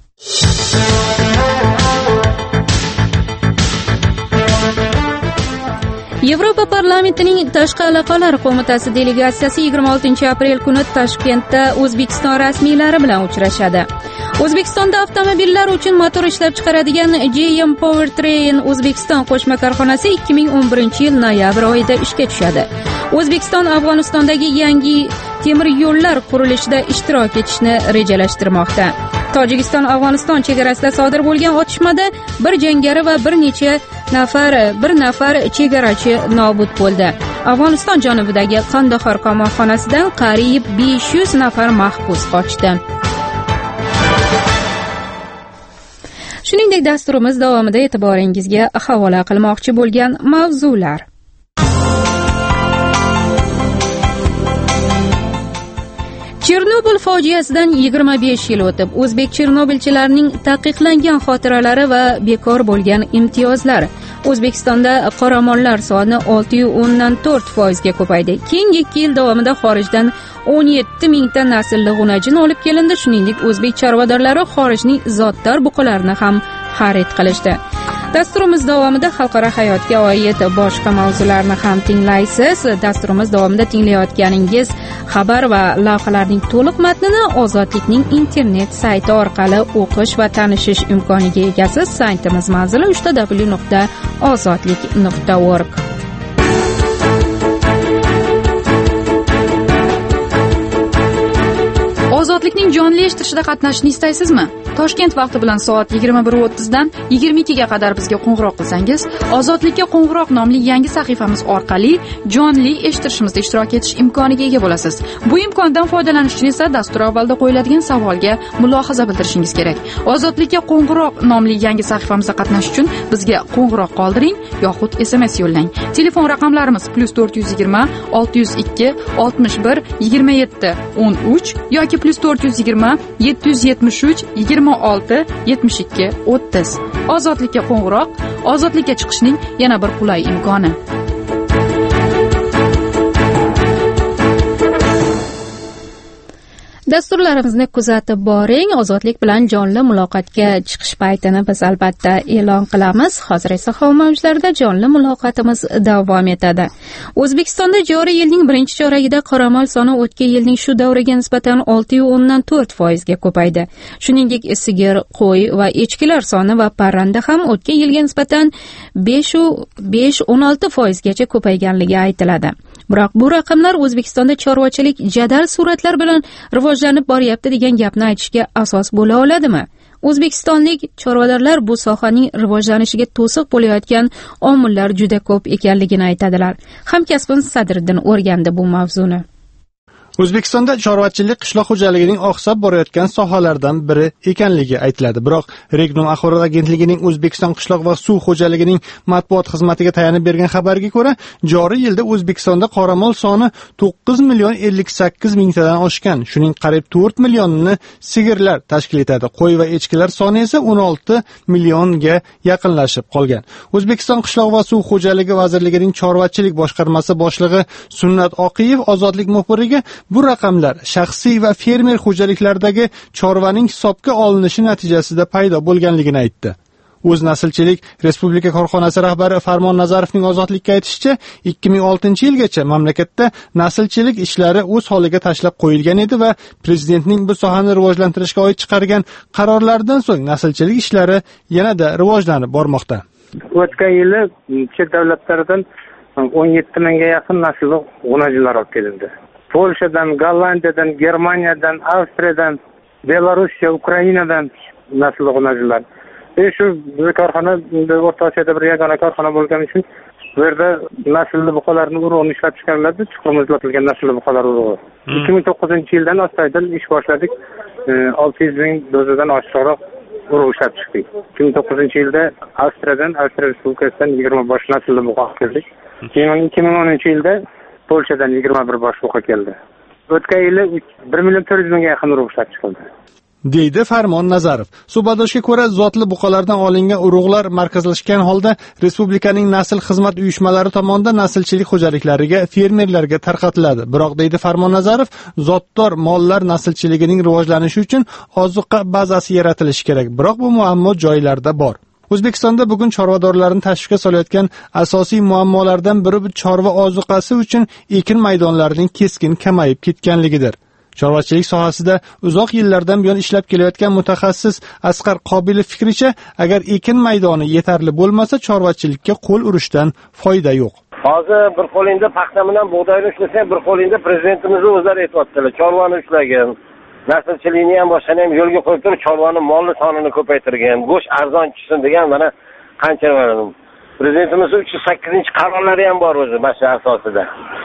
Yevropa parlamentining tashqi aloqalar qo'mitasi delegatsiyasi yigirma oltinchi aprel kuni Toshkentda O'zbekiston rasmiylari bilan uchrashadi. O'zbekistonda avtomobillar uchun motor ishlab chiqaradigan G M Powertrain O'zbekiston qo'shma korxonasi ikki ming o'n birinchi yil noyabr oyida ishga tushadi. O'zbekiston Afg'onistondagi yangi temir yo'llar qurilishida ishtirok etishni rejalashtirmoqda. Tojikiston Afg'oniston chegarasida sodir bo'lgan otishmada bir jangari va bir necha nafar bir nafar chegarachi nobud bo'ldi. Afg'oniston janubidagi Qandahor qamoqxonasidan qariyb besh yuz nafar mahbus qochdi. Shuningdek, dasturimiz davomida e'tiboringizga havola qilmoqchi bo'lgan mavzular. Chernobil fojiasidan yigirma besh yil o'tib, o'zbek chernobilchilarining taqiqlangan xotiralari va bekor bo'lgan imtiyozlar. O'zbekistonda qoramollar soni olti nuqta o'ndan to'rt foiz ga ko'paydi. Keyingi ikki yil davomida xorijdan o'n yetti mingta naslli g'unajin olib kelindi. Shuningdek, o'zbek chorvadorlari xorijning zotdor buqalarini ham xarid qilishdi. Dasturimiz davomida xalqaro hayotga oid boshqa mavzularni ham tinglaysiz. Dasturimiz davomida tinglayotganingiz xabar va lavhalarning to'liq matnini Ozodlikning internet sayti orqali o'qish va tanishish imkoniga egasiz. Saytimiz manzili uch w nuqta ozodlik nuqta org. Ozodlikning jonli eshittirishida qatnashishni istaysizmi? Toshkent vaqti bilan soat yigirma bir o'ttiz dan yigirma ikki ga qadar bizga qo'ng'iroq qilsangiz, Ozodlikka qo'ng'iroq nomli yangi sahifamiz orqali jonli eshittirishimizda ishtirok etish imkoniga ega bo'lasiz. Bu imkondan foydalanish uchun esa dastur avvalda qo'yiladigan savolga mulohaza bildirishingiz kerak. Ozodlikka qo'ng'iroq nomli yangi sahifamizda qatnashish uchun bizga qo'ng'iroq qoldiring yoxud S M S yo'llang. Telefon raqamlarimiz plus to'rt yuz yigirma olti yuz ikki oltmish bir yigirma yetti o'n uch yoki plus to'rt yuz yigirma yetti yuz yetmish uch yigirma olti yetmish ikki o'ttiz. Ozodlikka qo'ng'iroq, ozodlikka chiqishning yana bir qulay imkoni. Dasturlarimizni kuzatib boring. Ozodlik bilan jonli muloqotga chiqish paytini biz albatta e'lon qilamiz. Hozir esa havo mavjlarida jonli muloqotimiz davom etadi. O'zbekistonda joriy yilning birinchi choragida qoramol soni o'tgan yilning shu davriga nisbatan olti nuqta o'ndan to'rt foiz ga ko'paydi. Shuningdek, sigir, qo'y va echkilar soni va parranda ham o'tgan yilga nisbatan besh nuqta o'n olti foiz gacha ko'payganligi aytiladi. Biroq bu raqamlar O'zbekistonda chorvachilik jadal sur'atlar bilan rivojlanib boryapti degan gapni aytishga asos bo'la oladimi? O'zbekistonlik chorvadorlar bu sohaning rivojlanishiga to'siq bo'layotgan omillar juda ko'p ekanligini aytadilar. Hamkasbim Sadriddin o'rgandi bu mavzuni. O'zbekistonda chorvachilik qishloq xo'jaligining oqsab borayotgan sohalardan biri ekanligi aytiladi. Biroq Regional axborot agentligining O'zbekiston qishloq va suv xo'jaligining matbuot xizmatiga tayanib bergan xabarga ko'ra, joriy yilda O'zbekistonda qoramol soni to'qqiz million ellik sakkiz mingtadan oshgan. Shuning qariyb to'rt millionini sigirlar tashkil etadi. Qo'y va echkilar soni esa o'n olti millionga yaqinlashib qolgan. O'zbekiston qishloq va suv xo'jaligi vazirligining chorvachilik boshqarmasi boshlig'i Sunnat Oqiyev Ozodlik muxbiriga bu raqamlar shaxsiy va fermer xo'jaliklaridagi chorvaning hisobga olinishi natijasida paydo bo'lganligini aytdi. O'z naslchilik Respublika korxonasi rahbari Farmon Nazarovning ozodlikka aytishicha, ikki ming oltinchi yilgacha mamlakatda naslchilik ishlari o'z holiga tashlab qo'yilgan edi va prezidentning bu sohani rivojlantirishga oid chiqargan qarorlaridan so'ng naslchilik ishlari yanada rivojlanib bormoqda. O'tgan yili chet davlatlardan o'n yetti mingga yaqin naslli g'unajilar olib kelindi. Polshadan, Gollandiyadan, Germaniyadan, Avstriyadan, Belorussiya, Ukrainadan naslli g'unajilar. E shu biz korxona O'rta Osiyoda bir yagona korxona bo'lgani uchun bu yerda naslli buqalarni urug'ini ishlab chiqariladi, chuqur muzlatilgan naslli buqalar urug'i. ikki ming to'qqizinchi yildan astoydil ish boshladik. olti yuz ming dozadan oshiqroq urug' ishlab chiqdik. ikki ming to'qqizinchi yilda Avstriyadan, Avstriya Respublikasidan yigirma bosh naslli buqa keldik. Keyin ikki ming o'ninchi yilda Polshadan yigirma bir bosh buqa keldi. O'tgan yili bir million to'rt yuz mingga yaqin urug' ishlab chiqildi. deydi Farmon Nazarov. Suhbatdoshga ko'ra, zotli buqalardan olingan urug'lar markazlashgan holda respublikaning nasl xizmat uyushmalari tomonidan naslchilik xo'jaliklariga, fermerlarga tarqatiladi. Biroq deydi Farmon Nazarov, zotdor mollar naslchiligining rivojlanishi uchun ozuqa bazasi yaratilishi kerak. Biroq bu muammo joylarda bor. O'zbekistonda bugun chorvadorlarni tashvishga solayotgan asosiy muammolardan biri chorva ozuqasi uchun ekin maydonlarining keskin kamayib ketganligidir. Chorvachilik sohasida uzoq yillardan buyon ishlab kelayotgan mutaxassis Asqar Qobilov fikricha, agar ekin maydoni yetarli bo'lmasa, chorvachilikka qo'l urishdan foyda yo'q. Hozir bir qo'lingda paxta bilan bug'doyni ushlasang, bir qo'lingda prezidentimizni o'zlari aytibdilar, chorvani ushlagan. Naslchilikni ham boshqani ham yo'lga qo'yib turib, chorvani molli sonini ko'paytirgan, go'sht arzon tushsin degan mana qancha prezidentimiz uch yuz sakkizinchi qarorlari ham bor o'zi mana shu asosida.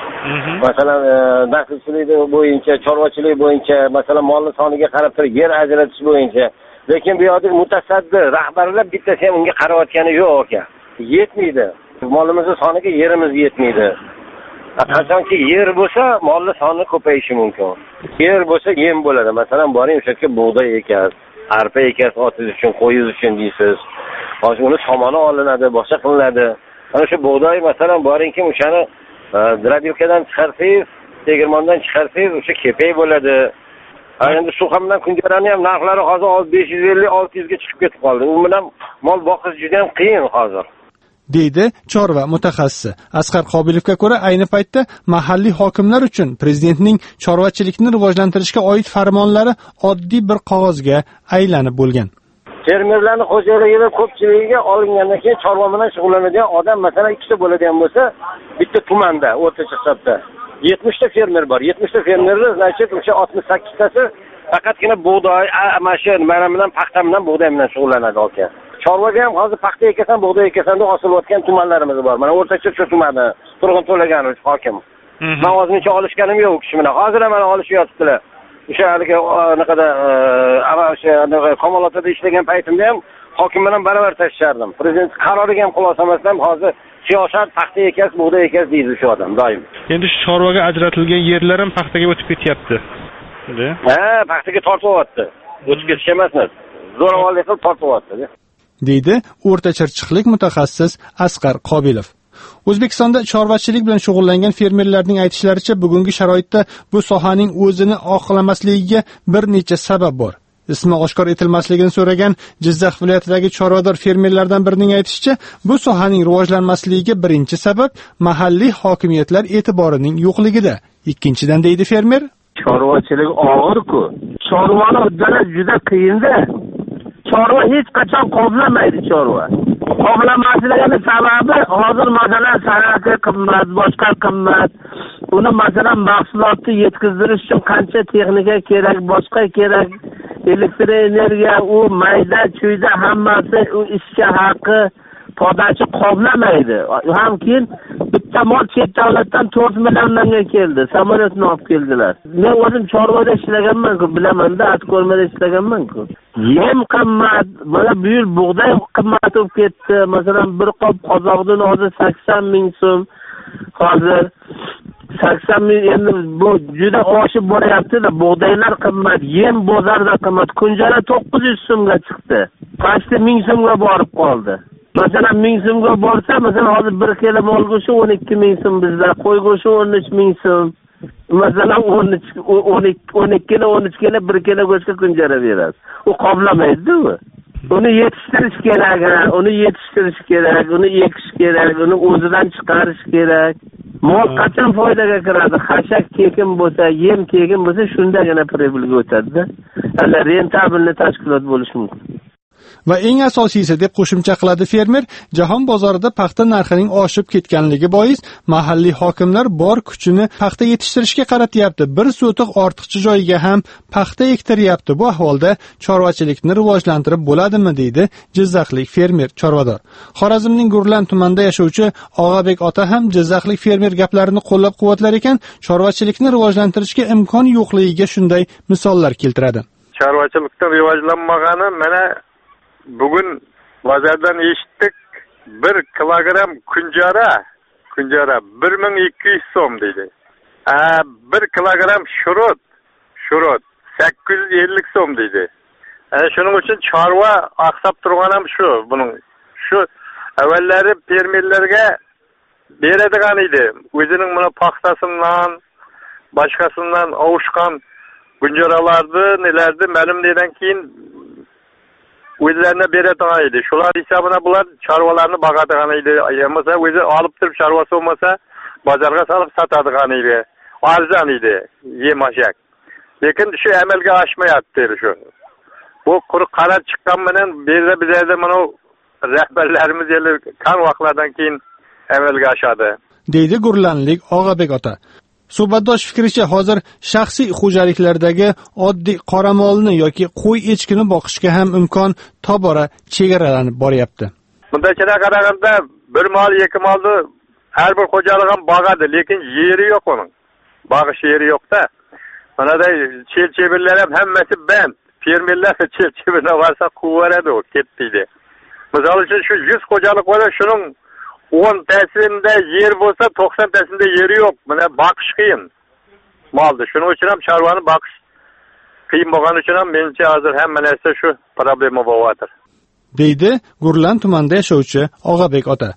Masalan, naslchilik bo'yicha, chorvachilik bo'yicha, masalan, molni soniga qarab turib yer ajratish bo'yicha. Lekin bu yerda mutasaddi rahbarlar bittasi ham unga qarayotgani yo'q ekan. Yetmaydi. Molimizning soniga yerimiz yetmaydi. Qachonki yer bo'lsa, molni soni ko'payishi mumkin. Yer bo'lsa, yem bo'ladi. Masalan, boring o'sha yerga bug'doy ekasiz, arpa ekasiz, otingiz uchun, qo'yingiz uchun deysiz. Hozir uni somoni olinadi, boshqa qilinadi. Ana shu bug'doy masalan boringki, o'shani Drabilkadan chiqarsangiz, tegirmondan chiqarsangiz, o'sha kepay bo'ladi. Endi suv hamdan kunjarani ham narxlari hozir besh yuz ellik olti yuz ga chiqib ketib qoldi. U bilan mol boqish juda ham qiyin hozir. deydi chorva mutaxassisi. Asqar Qobilovga ko'ra, ayni paytda mahalliy hokimlar uchun prezidentning chorvachilikni rivojlantirishga oid farmonlari oddiy bir qog'ozga aylanib bo'lgan. Fermerlarning xo'jaligida ko'pchiligiga olingandan keyin chorva bilan shug'ullanadigan odam masalan ikkita bo'ladigan bo'lsa, bitta tumanda o'rtacha hisobda yetmishta fermer bor. yetmishta fermerlar, значит, o'sha oltmish sakkiztasi faqatgina bug'doy, mashin, mana bilan paxta bilan bug'doy bilan shug'ullanadi ekan. Chorvaga ham hozir paxta ekasan, bug'doy ekasan deb osilayotgan tumanlarimiz bor. Mana o'rtacha shu tumanda Turg'un To'laganov hokim. Men hozircha olishganim yo'q u kishi bilan. Hozir ham mana olishyaptilar. O'sha haligi anaqada o'sha Komolotda ishlagan paytimda ham hokim bilan baravar tashardim. Prezident qaroriga ham quloq solmasdan hozir siyosat paxta ekas, bug'doy ekas deydi shu odam doim. Endi shu chorvaga ajratilgan yerlar ham paxtaga o'tib ketyapti. Ha, paxtaga tortyapti. O'tib ketish emas, zo'ravonlik qilib tortyapti. deydi o'rta chirchiqlik mutaxassis Asqar Qobilov. O'zbekistonda chorvachilik bilan shug'ullangan fermerlarning aytishlaricha, bugungi sharoitda bu sohaning o'zini oqlamasligiga bir necha sabab bor. Ismi oshkor etilmasligini so'ragan Jizzax viloyatidagi chorvador fermerlardan birining aytishicha, bu sohaning rivojlanmasligiga birinchi sabab mahalliy hokimiyatlar e'tiborining yo'qligida. Ikkinchidan deydi fermer, chorvachilik og'ir-ku. Chorvani uddalash juda qiyin-da. Chorva hech qachon qoplamaydi chorva. Qoplamasligining sababi hozir masalan san'ati qimmat, boshqa qimmat. Uni masalan mahsulotni yetkazirish uchun qancha texnika kerak, boshqa kerak, elektr energiya, u mayda chuyda hammasi u ishga haqi podachi qoplamaydi. Ham keyin bitta mol chet davlatdan to'rt millionga keldi. Samolyotni olib keldilar. Men o'zim chorvada ishlaganman-ku, bilaman-da, atko'rmada ishlaganman-ku. Yem qimmat, mana bu yil bug'doy qimmat bo'lib ketdi. Masalan, bir qop qozoqdan hozir sakson ming so'm. Hozir sakson ming, endi bu juda oshib boryapti-da. Bug'doylar qimmat, yem bozorda qimmat. Kunjara to'qqiz yuz so'mga chiqdi. Pasti ming so'mga borib qoldi. Masalan, ming so'mga borsa, masalan, hozir bir kilo mol go'shti o'n ikki ming so'm bizda, qo'y go'shti o'n uch ming so'm. masalan o'n ikki kilo o'n uch kilo bir kilo go'shtga kunjara berasiz, u qoplamaydi u. Uni yetishtirish kerak, uni yetishtirish kerak, uni ekish kerak, uni o'zidan chiqarish kerak. Mol qachon foydaga kiradi? Xashak tekin bo'lsa, yem tekin bo'lsa, shundagina pribulga o'tadi-da. Hali rentabilni tashkilot bo'lishi mumkin. Va eng asosiysi deb qo'shimcha qiladi fermer, jahon bozorida paxta narxining oshib ketganligi bois mahalliy hokimlar bor kuchini paxta yetishtirishga qaratyapti. Bir so'tiq ortiqcha joyiga ham paxta ektiryapti. Bu ahvolda chorvachilikni rivojlantirib bo'ladimi, deydi jizzaxlik fermer chorvador. Xorazmning Gurlan tumanida yashovchi Og'abek ota ham jizzaxlik fermer gaplarini qo'llab-quvvatlar ekan, chorvachilikni rivojlantirishga imkon yo'qligiga shunday misollar keltiradi. Chorvachilikning rivojlanmagani mana bugün bozordan eshitdik, bir kilogram kunjara, kunjara bir ming ikki yuz so'm deydi. A bir kilogram shurut, shurut sakkiz yuz ellik so'm deydi. Ana shuning uchun chorva aqsab turgan ham shu, buning shu avvallari fermerlarga beradigan edi. O'zining mana paxtasidan, boshqasidan ovushgan kunjaralarni, nelarni ma'lumdan keyin o'zlarine beradigan edi. Shular hisobına bular chorvalarni bag'adigan edi. Yemasa o'zi olib turib chorvasi bo'lmasa bozorga solib sotadigan edi. Arzon edi yem-ashak. Lekin shu amalga oshmayapti shu. Bu quruq qaror chiqqan bilan bizda bizda mana rahbarlarimiz yana kan vaqtlardan keyin amalga oshadi. Deydi Gurlanlik Og'abek ota. Suhbatdosh fikricha hozir shaxsiy xo'jaliklardagi oddiy qoramolni yoki qo'y echkini boqishga ham imkon tobora chegaralanib boryapti. Bundacha qaraganda bir mol, ikki molni har bir xo'jalik ham boqadi, lekin yeri yo'q uning. Bag'ish yeri yo'q-da. Manada chel-chebillar ham hammasi band. Fermerlar chel-chebilga borsa quvvaradi u, ketdi. Misol uchun shu yuz xo'jalik bo'lsa, shuning o'n tasida yer bo'lsa, to'qson tasida yeri yo'q. Mana boqish qiyin. Molni. Shuning uchun ham chorvani boqish qiyin bo'lgani uchun ham menimcha hozir hamma narsa shu problema bo'layotir. Deydi Gurlan tumanida yashovchi Og'abek ota.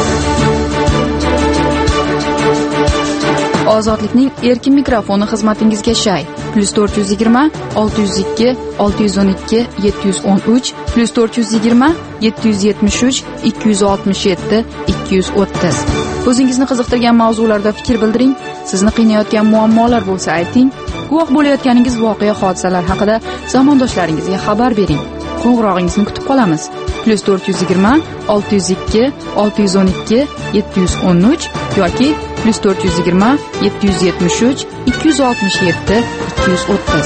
Ozodlikning erkin mikrofoni xizmatingizga shay. plus to'rt yuz yigirma olti yuz ikki olti yuz o'n ikki yetti yuz o'n uch plus to'rt yuz yigirma yetti yuz yetmish uch ikki yuz oltmish yetti ikki yuz o'ttiz. O'zingizni qiziqtirgan mavzularda fikr bildiring, sizni qiynayotgan muammolar bo'lsa ayting, guvoh bo'layotganingiz voqea hodisalar haqida zamondoshlaringizga xabar bering. Qo'ng'irog'ingizni kutib qolamiz. plus to'rt yuz yigirma olti yuz ikki olti yuz o'n ikki yetti yuz o'n uch yoki plus to'rt yuz yigirma yetti yuz yetmish uch ikki yuz oltmish yetti ikki yuz o'ttiz.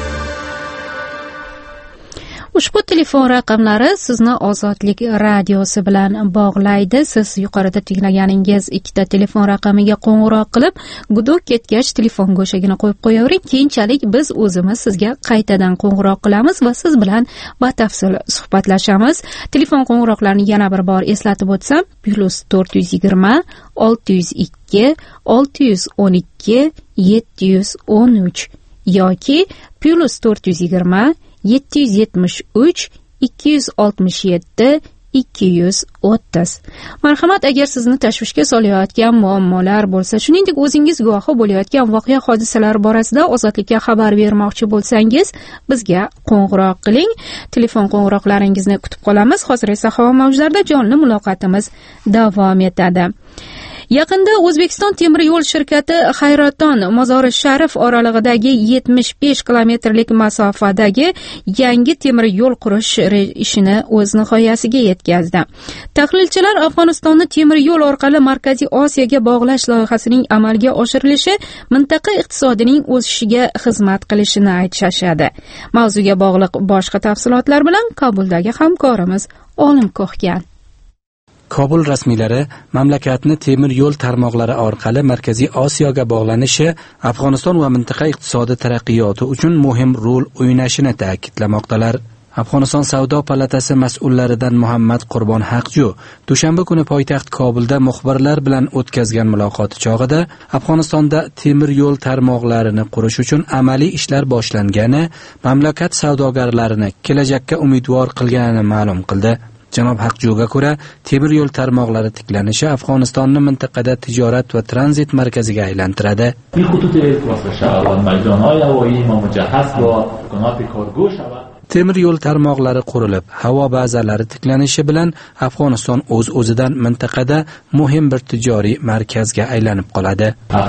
Ushbu telefon raqamlari sizni Ozodlik radiosi bilan bog'laydi. Siz yuqorida tinglaganingiz ikkita telefon raqamiga qo'ng'iroq qilib, gudoq ketgach telefon go'shagini qo'yib qo'yavering. Keyinchalik biz o'zimiz sizga qaytadan qo'ng'iroq qilamiz va siz bilan batafsil suhbatlashamiz. Telefon qo'ng'iroqlarini yana bir bor eslatib o'tsam, plus to'rt yuz yigirma olti yuz ikki olti yuz o'n ikki yetti yuz o'n uch yoki plus to'rt yuz yigirma yetti yuz yetmish uch ikki yuz oltmish yetti ikki yuz o'ttiz. Marhamat, agar sizni tashvishga solayotgan muammolar bo'lsa, shuningdek o'zingiz guvohi bo'layotgan voqea hodisalar borasida ozodlikka xabar bermoqchi bo'lsangiz, bizga qo'ng'iroq qiling. Telefon qo'ng'iroqlaringizni kutib qolamiz. Hozir esa havo mavjlarida jonli muloqotimiz davom etadi. Yaqinda O'zbekiston temir yo'l shirkati Hayraton Mozori Sharif oralig'idagi yetmish besh kilometrlik masofadagi yangi temir yo'l qurish ishini o'z nihoyasiga yetkazdi. Tahlilchilar Afg'onistonni temir yo'l orqali Markaziy Osiyoga bog'lash loyihasining amalga oshirilishi mintaqa iqtisodining o'sishiga xizmat qilishini aytishadi. Mavzuga bog'liq boshqa tafsilotlar bilan Kobuldagi hamkorimiz Olim Ko'hgan. Kobul rasmiylari mamlakatni temir yo'l tarmoqlari orqali Markaziy Osiyoga bog'lanishi Afg'oniston va mintaqa iqtisodi taraqqiyoti uchun muhim rol o'ynashini ta'kidlamoqdalar. Afg'oniston Savdo palatasi mas'ullaridan Muhammad Qurbon Haqju dushanba kuni poytaxt Kobulda muxbirlar bilan o'tkazgan muloqoti chog'ida Afg'onistonda temir yo'l tarmoqlarini qurish uchun amaliy ishlar boshlangani, mamlakat savdogarlarini kelajakka umidvor qilganini ma'lum qildi. Janob Haqjo'ga ko'ra, temir yo'l tarmoqlari tiklanishi Afg'onistonni mintaqada tijorat va tranzit markaziga aylantiradi. Temir yo'l tarmoqlari qurilib, havo bazalari tiklanishi bilan Afg'oniston o'z-o'zidan mintaqada muhim bir tijoriy markazga aylanib qoladi.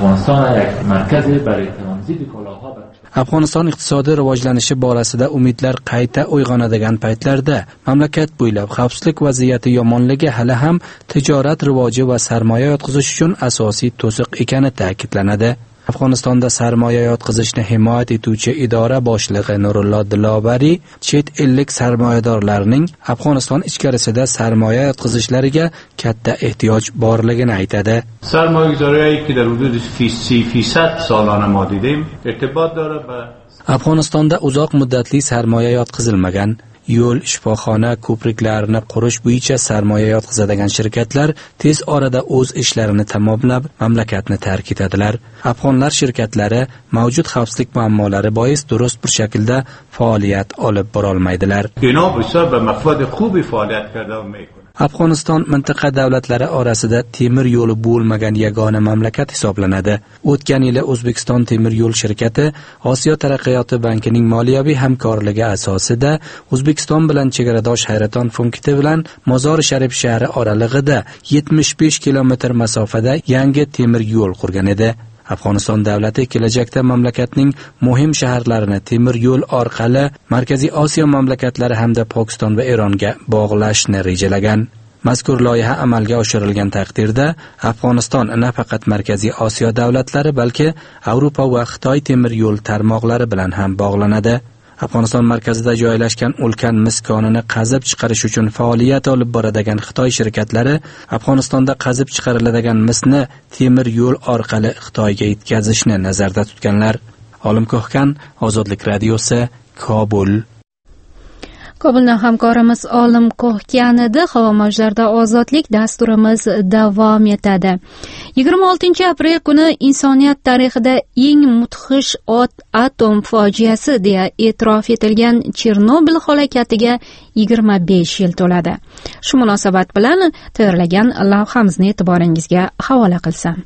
Afg'oniston iqtisodiy rivojlanishi borasida umidlar qayta uyg'onadigan paytlarda mamlakat bo'ylab xavfsizlik vaziyati yomonligi hali ham tijorat rivoji va sarmoya yotqizish uchun asosiy to'siq ekani ta'kidlanadi. Afg'onistonda sarmoya yotqizishni himoya etuvchi idora boshlig'i Nurullo Dilovari chet ellik sarmoyadorlarning Afg'oniston ichkarisida sarmoya yotqizishlariga katta ehtiyoj borligini aytadi. Sarmoyaguzoriyi که در حدود سی فیصد سالانه ما دیدیم ارتباط داره با Afg'onistonda uzoq muddatli sarmoya yotqizilmagan. Yo'l, shifoxona, ko'priklarni qurish bo'yicha sarmoya yotqizadigan shirkatlar tez orada o'z ishlarini tamomlab, mamlakatni tark etadilar. Afg'onlar shirkatlari mavjud xavfsizlik muammolari bois durust bir shaklda faoliyat olib bora olmaydilar. Afg'oniston mintaqa davlatlari orasida temir yo'li bo'lmagan yagona mamlakat hisoblanadi. O'tgan yili O'zbekiston temir yo'l shirkati Osiyo taraqqiyoti bankining moliyaviy hamkorligi asosida O'zbekiston bilan chegaradosh Hayraton punkti bilan Mozori Sharif shahri oralig'ida yetmish besh kilometr masofada yangi temir yo'l qurgan edi. Afg'oniston davlati kelajakda mamlakatning muhim shaharlarini temir yo'l orqali Markaziy Osiyo mamlakatlari hamda Pokiston va Eronga bog'lashni rejalagan. Mazkur loyiha amalga oshirilgan taqdirda Afg'oniston nafaqat Markaziy Osiyo davlatlari, balki Yevropa va Xitoy temir yo'l tarmoqlari bilan ham bog'lanadi. Afg'oniston markazida joylashgan ulkan mis konini qazib chiqarish uchun faoliyat olib boradigan Xitoy shirkatlari Afg'onistonda qazib chiqariladigan misni temir yo'l orqali Xitoyga yetkazishni nazarda tutganlar. Olim Ko'hkan, Ozodlik radiosi, Kobul. Kobuldan hamkorimiz Olim Ko'hkan edi. Havo mavjlarida ozodlik dasturimiz davom etadi. yigirma oltinchi aprel kuni insoniyat tarixida eng mudhish atom fojiasi deya e'tirof etilgan Chernobil halokatiga yigirma besh yil to'ladi. Shu munosabat bilan tayyorlagan lavhamizni e'tiboringizga havola qilsam.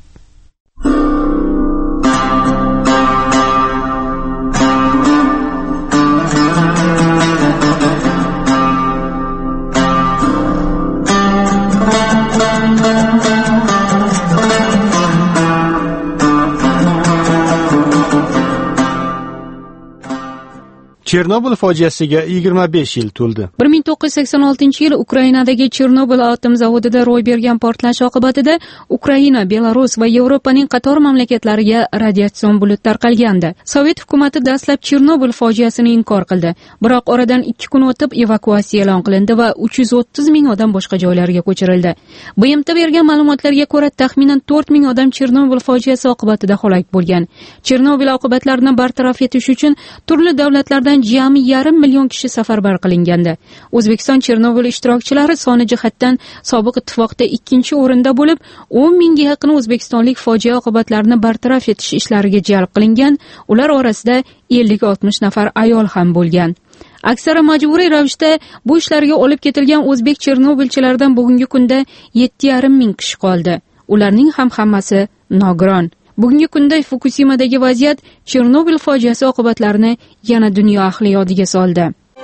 Chernobil fojiasiga yigirma besh yil to'ldi. bir ming to'qqiz yuz sakson oltinchi yil Ukrainadagi Chernobil atom zavodida ro'y bergan portlash oqibatida Ukraina, Belarus va Yevropaning qator mamlakatlariga radiatsion bulut tarqalgandi. Sovet hukumati dastlab Chernobil fojiasini inkor qildi, biroq oradan ikki kun o'tib evakuatsiya e'lon qilindi va uch yuz o'ttiz ming odam boshqa joylarga ko'chirildi. B M T bergan ma'lumotlarga ko'ra, taxminan to'rt ming odam Chernobil fojiasi oqibatida halok bo'lgan. Chernobil oqibatlarini bartaraf etish uchun turli davlatlardan jami yarim million kishi safarbar qilingandi. O'zbekiston Chernobil ishtirokchilari soni jihatdan sobiq ittifoqda ikkinchi o'rinda bo'lib, o'n mingga yaqin o'zbekistonlik fojia oqibatlarini bartaraf etish ishlariga jalb qilingan. Ular orasida ellik oltmish nafar ayol ham bo'lgan. Aksari majburiy ravishda bu ishlarga olib ketilgan o'zbek Chernobilchilaridan bugungi kunda yetti yarim ming kishi qoldi. Ularning ham hammasi nogiron. Bugungi kunda Fukushimadagi vaziyat Chernobil fojiasi oqibatlarini yana dunyo ahli yodiga soldi.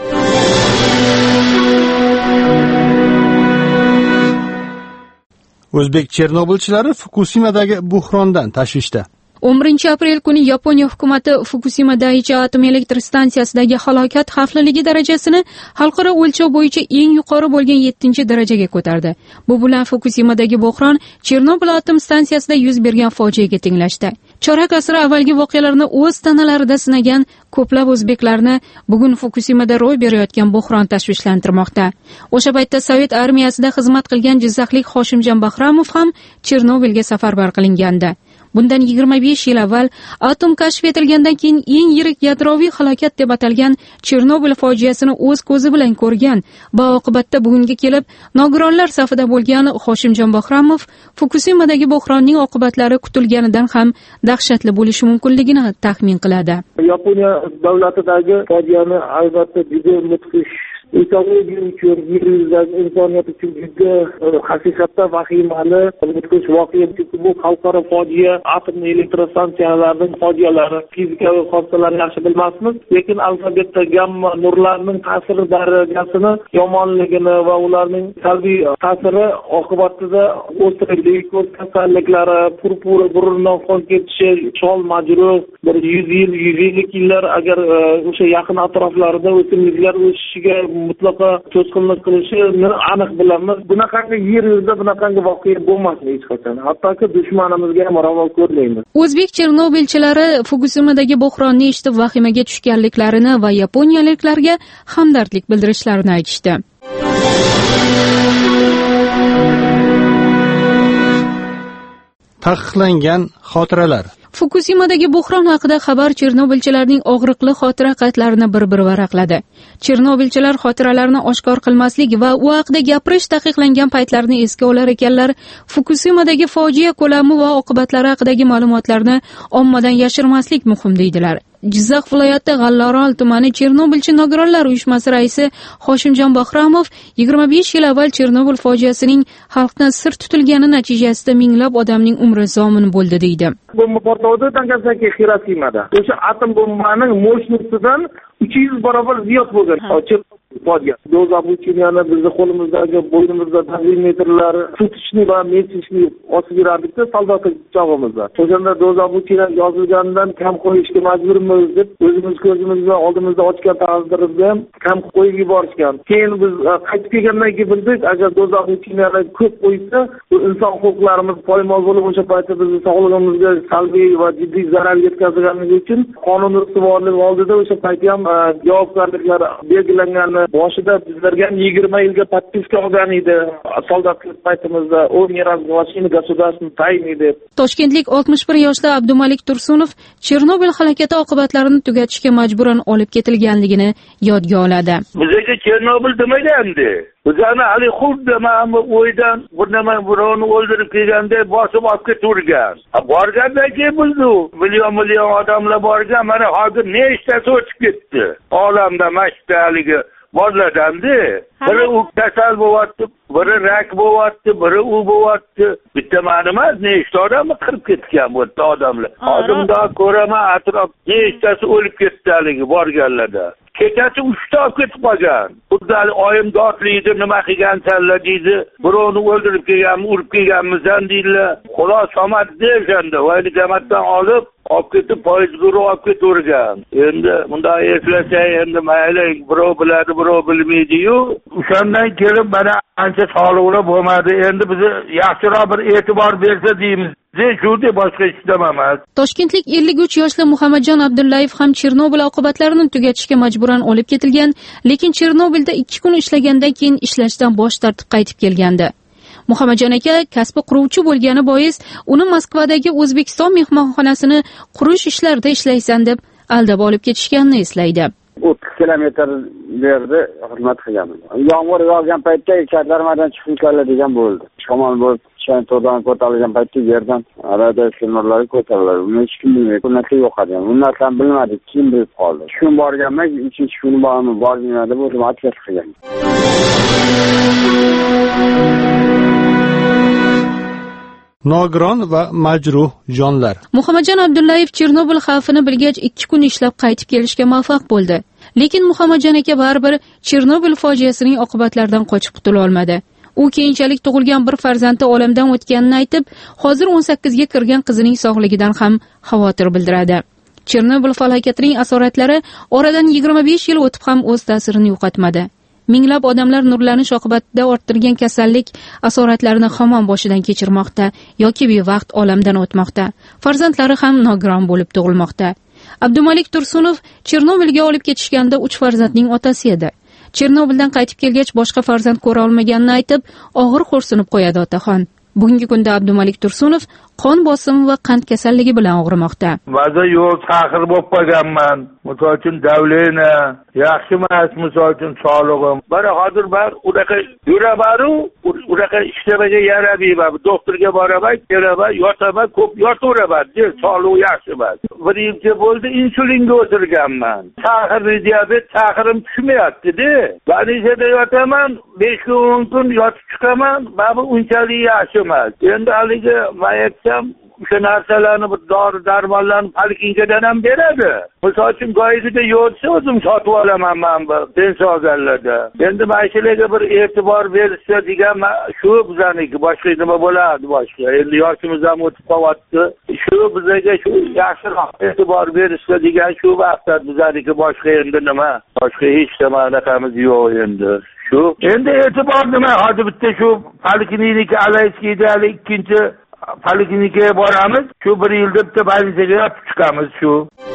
O'zbek Chernobilchilari Fukushimadagi buhrondan tashvishda. o'n birinchi aprel kuni Yaponiya hukumati Fukushima Daiichi atom elektr stansiyasidagi halokat xavfliligi darajasini xalqaro o'lchov bo'yicha eng yuqori bo'lgan yettinchi darajaga ko'tardi. Bu bilan Fukushimadagi buhron Chernobil atom stansiyasida yuz bergan fojiaga tenglashdi. Chorak asr avvalgi voqealarni o'z tanalarida sinagan ko'plab o'zbeklarni bugun Fukushimada ro'y berayotgan buhron tashvishlantirmoqda. O'sha paytda Sovet armiyasida xizmat qilgan jizzaxlik Hoshimjon Bahramov ham Chernobilga safarbar qilingandi. Bundan yigirma besh yil avval atom kashf etilgandan keyin eng yirik yadroviy halokat deb atalgan Chernobil fojiasini o'z ko'zi bilan ko'rgan va oqibatda bugunga kelib nogironlar safida bo'lgan Hoshimjon Bahramov Fukushimadagi buhronning oqibatlari kutilganidan ham dahshatli bo'lishi mumkinligini taxmin qiladi. Yaponiya davlatidagi fojiani albatta juda mudhish ekologiya uchun, yer yuzidagi insoniyat uchun juda haqiqatda vahimali mudhish voqea. Chunki bu xalqaro fojia, atom elektrostansiyalarining fojialari, fizikaviy hodisalarni yaxshi bilmasmiz, lekin albatta gamma nurlarning ta'siri darajasini, yomonligini va ularning salbiy ta'siri oqibatida o'stirillik, ko'z kasalliklari, purpura, burundan qon ketishi, chol majruh, bir yuz yil, yuz ellik yillar agar o'sha yaqin atroflarida o'simliklar o'sishiga mutlaqo to'sqinlik qilishini aniq bilamiz. Bunaqangi yer yuzida bunaqangi voqea bo'lmasin hech qachon. Hattoki dushmanimizga ham ravo ko'rmaymiz. O'zbek Chernobilchilari Fukusimadagi bo'hronni eshitib vahimaga tushganliklarini va yaponiyaliklarga hamdardlik bildirishlarini aytishdi. Taqiqlangan xotiralar. Fukusimadagi bo'hron haqida xabar Chernobilchilarning og'riqli xotira qaydlarini bir-bir varaqladi. Chernobilchilar xotiralarini oshkor qilmaslik va u haqida gapirish taqiqlangan paytlarni esga olar ekanlar. Fukusimadagi fojia ko'lami va oqibatlari haqidagi ma'lumotlarni ommadan yashirmaslik muhim deydilar. Jizzax viloyati G'allaorol tumani Chernobilchi nogironlar uyushmasi raisi Hoshimjon Bahramov yigirma besh yil avval Chernobil fojiasining xalqdan sir tutilgani natijasida minglab odamning umri zomin bo'ldi deydi. Bomba portlovdi Nagasaki Hiroshimada. O'sha atom bombaning mощностidan uch yuz barobar ziyod bo'lgan. Fojia. Doz obучениyani bizni qo'limizdagi, bo'ynimizda metrlar tutishni va mechishni osib yurardikda soldatlik chog'imizda. O'shanda doz obучения yozilganidan kam qo'yishga majburmiz deb o'zimiz ko'zimizni oldimizda ochgan taqdirda kam qo'yib yuborishgan. Keyin biz qaytib kelgandan keyin bildik, agar doz obучениyalar ko'p qo'ysa, bu inson huquqlarimiz poymol bo'lib o'sha paytda bizning sog'lig'imizga salbiy va jiddiy zarar yetkazganligi uchun qonun ustuvorligi oldida o'sha paytda ham javobgarliklar belgilangan. Boshida bizlarga yigirma yilga подписка olgan edi. Soldatlik paytimizda o'n раз glashini государственный тайны deb. Toshkentlik oltmish bir yoshli Abdumalik Tursunov Chernobil halokati oqibatlarini tugatishga majburan olib ketilganligini yodga oladi. Bizga Chernobil demagandi. Bizani hali xuddi mana o'ydan bir nima birovni o'ldirib kelganda bosib olib keturgan. Borgandan keyin bildi, million million odamlar borgan, mana hozir nechtasi o'tib ketdi. Olamda mashtaligi bozladandi. Biri u kasal bo'lyapti, biri rak bo'lyapti, biri u bo'lyapti. Bitta ma'ni emas, nechta odamni qirib ketgan bu yerda odamlar. Hozirda ko'raman atrof nechtasi o'lib ketganligi borganlarda. Kechasi uchta olib ketib qolgan. Xuddi oyim dodlaydi, nima qilgansanlar deydi. Birovni o'ldirib kelganmi, urib kelganmisan deydilar. Xolos omad deganda, vayni jamoatdan olib olib ketib poyezdga olib ketavergan. Endi bunday eslasak, endi mayli birov biladi, birov bilmaydi-yu. O'shandan kelib mana ancha sog'liqli bo'lmadi. Endi bizni yaxshiroq bir e'tibor bersa deymiz. Shuda boshqa ishlamamas. Toshkentlik ellik uch yoshli Muhammadjon Abdullayev ham Chernobil oqibatlarini tugatishga majburan olib ketilgan, lekin Chernobilda ikki kun ishlagandan keyin ishlashdan bosh tortib qaytib kelgandi. Muhammadjon aka kasbi quruvchi bo'lgani bois uni Moskvadagi O'zbekiston mehmonxonasini qurish ishlarida ishlaysan deb aldab olib ketishganini eslaydi. o'ttiz kilometr berdi xizmat qilganman. Yomg'ir yog'gan paytda ikatlarmadan chiqib keladigan bo'ldi. Shamol bo'lib Shan to'dan ko'tarilgan paytda yerdan radar signallari ko'tariladi. Uni hech kim bilmaydi. Bunaqasi yo'qadi. Bundan ham bilmadik, kim bilib qoldi. Shu kun borganman, ikkinchi kuni bormi, bormayman deb o'zim aytib qilgan. Nogiron va majruh jonlar. Muhammadjon Abdullayev Chernobil xavfini bilgach ikki kun ishlab qaytib kelishga muvaffaq bo'ldi. Lekin Muhammadjon aka baribir Chernobil fojiasining oqibatlaridan qochib qutula olmadi. U keyinchalik tug'ilgan bir farzandi olamdan o'tganini aytib, hozir o'n sakkizga kirgan qizining sog'ligidan ham xavotir bildiradi. Chernobil falokatining asoratlari oradan yigirma besh yil o'tib ham o'z ta'sirini yo'qotmadi. Minglab odamlar nurlanish oqibatida orttirgan kasallik asoratlarini hamon boshidan kechirmoqda yoki bevaqt olamdan o'tmoqda. Farzandlari ham nogiron bo'lib tug'ilmoqda. Abdumalik Tursunov Chernobilga olib ketishganda uch farzandning otasi edi. Chernobildan qaytib kelgach boshqa farzand ko'ra olmaganini aytib, og'ir xo'rsinib qo'yadi otaxon. Bugungi kunda Abdumalik Tursunov qon bosimi va qand kasalligi bilan og'rimoqda. Ba'zi yo'l taqir bo'lib qolganman. Misol uchun davlena yaxshi emas, misol uchun sog'lig'im. Mana hozir men unaqa yuraman-u, unaqa ishlamaga yaramayman. Doktorga boraman, kelaman, yotaman, ko'p yotaveraman. Sog'lig'im yaxshi emas. Bir yilcha bo'ldi insulinga o'tirganman. Taqirli diabet, taqirim tushmayapti-da. Banishada yotaman, besh kun o'n kun yotib chiqaman. Mana unchalik yaxshi emas. Endi haligi mayakcham o'sha narsalarni, bir dori darmonlarni poliklinikadan ham beradi. Misol uchun go'yida yo'lsa o'zim sotib olaman men bu pensiyalarda. Endi mashinlarga bir e'tibor berishsa degan shu bizaniki, boshqa nima bo'ladi boshqa. Endi yoshimiz ham o'tib qolyapti. Shu bizga shu yaxshiroq e'tibor berishsa degan shu vaqtda bizaniki, boshqa endi nima? Boshqa hech nima anaqamiz yo'q endi. Shu endi e'tibor nima? Hozir bitta shu poliklinika Alayskiyda ikkinchi poliklinikaga boramiz. Shu bir yilda bitta больницаga yotib chiqamiz shu.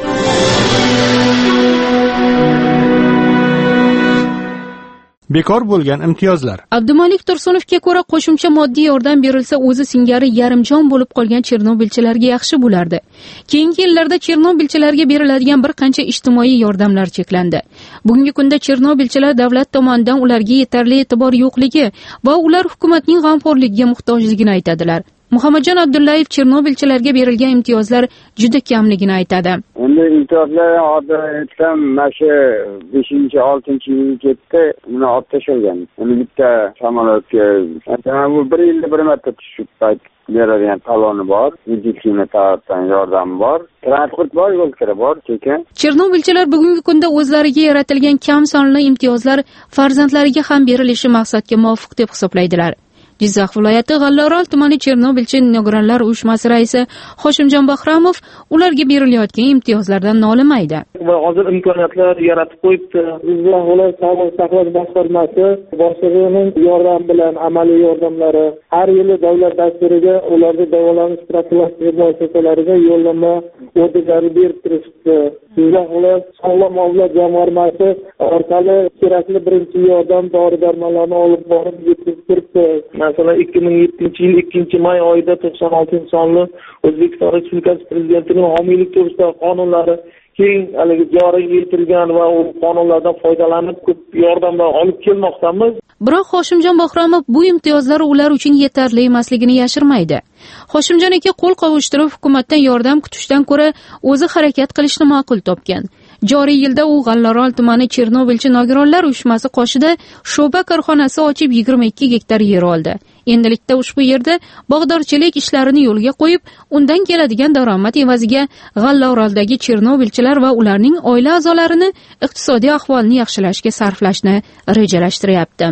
Bekor bo'lgan imtiyozlar. Abdumalik Tursunovga ko'ra, qo'shimcha moddiy yordam berilsa, o'zi singari yarimjon bo'lib qolgan Chernobilchilarga yaxshi bo'lardi. Keyingi yillarda Chernobilchilarga beriladigan bir qancha ijtimoiy yordamlar cheklandi. Bugungi kunda Chernobilchilar davlat tomonidan ularga yetarli e'tibor yo'qligi va ular hukumatning g'amxo'rligiga muhtojligini aytadilar. Muhammadjon Abdullayev Chernobilchilarga berilgan imtiyozlar juda kamligini aytadi. Endi imtiyozlar hozir aytsam, mana shu beshinchi oltinchi yil ketdi, uni olib tashlagan. Uni bitta samolyotga, bu bir yilda bir marta tushib qaytib beradigan taloni bor, meditsina tarafdan yordam bor, transport bor, yo'l kira bor, sekin. Chernobilchilar bugungi kunda o'zlariga yaratilgan kam sonli imtiyozlar farzandlariga ham berilishi maqsadga muvofiq deb hisoblaydilar. Jizzax viloyati G'allaorol tumani Chernobilchi nogironlar uyushmasi raisi Hoshimjon Bahramov ularga berilayotgan imtiyozlardan nolimaydi. Va hozir imkoniyatlar yaratib qo'yibdi. Jizzax viloyat sog'liqni saqlash boshqarmasi boshlig'ining yordam bilan amaliy yordamlari har yili davlat dasturiga ularni davolanish profilaktika muassasalariga yo'llanma o'rniklari berib turishdi. Jizzax viloyat sog'lom avlod jamg'armasi orqali kerakli birinchi yordam dori-darmonlarni olib borib yetkazib turibdi. Masalan, ikki ming yettinchi yil ikkinchi may oyida to'qson oltinchi sonli O'zbekiston Respublikasi Prezidentining homiylik to'g'risidagi qonunlari keng haligi joriy etilgan va u qonunlardan foydalanib ko'p yordamlar olib kelmoqdamiz. Biroq Hoshimjon Bahramov bu imtiyozlar ular uchun yetarli emasligini yashirmaydi. Hoshimjon aka qo'l qovushtirib hukumatdan yordam kutishdan ko'ra o'zi harakat qilishni ma'qul topgan. Joriy yilda u G'allaorol tumani Chernobilchi nogironlar uyushmasi qoshida sho'ba korxonasi ochib yigirma ikki gektar yer oldi. Endilikda ushbu yerda bog'dorchilik ishlarini yo'lga qo'yib, undan keladigan daromad evaziga G'allaoroldagi Chernobilchilar va ularning oila a'zolarini iqtisodiy ahvolini yaxshilashga sarflashni rejalashtiryapti.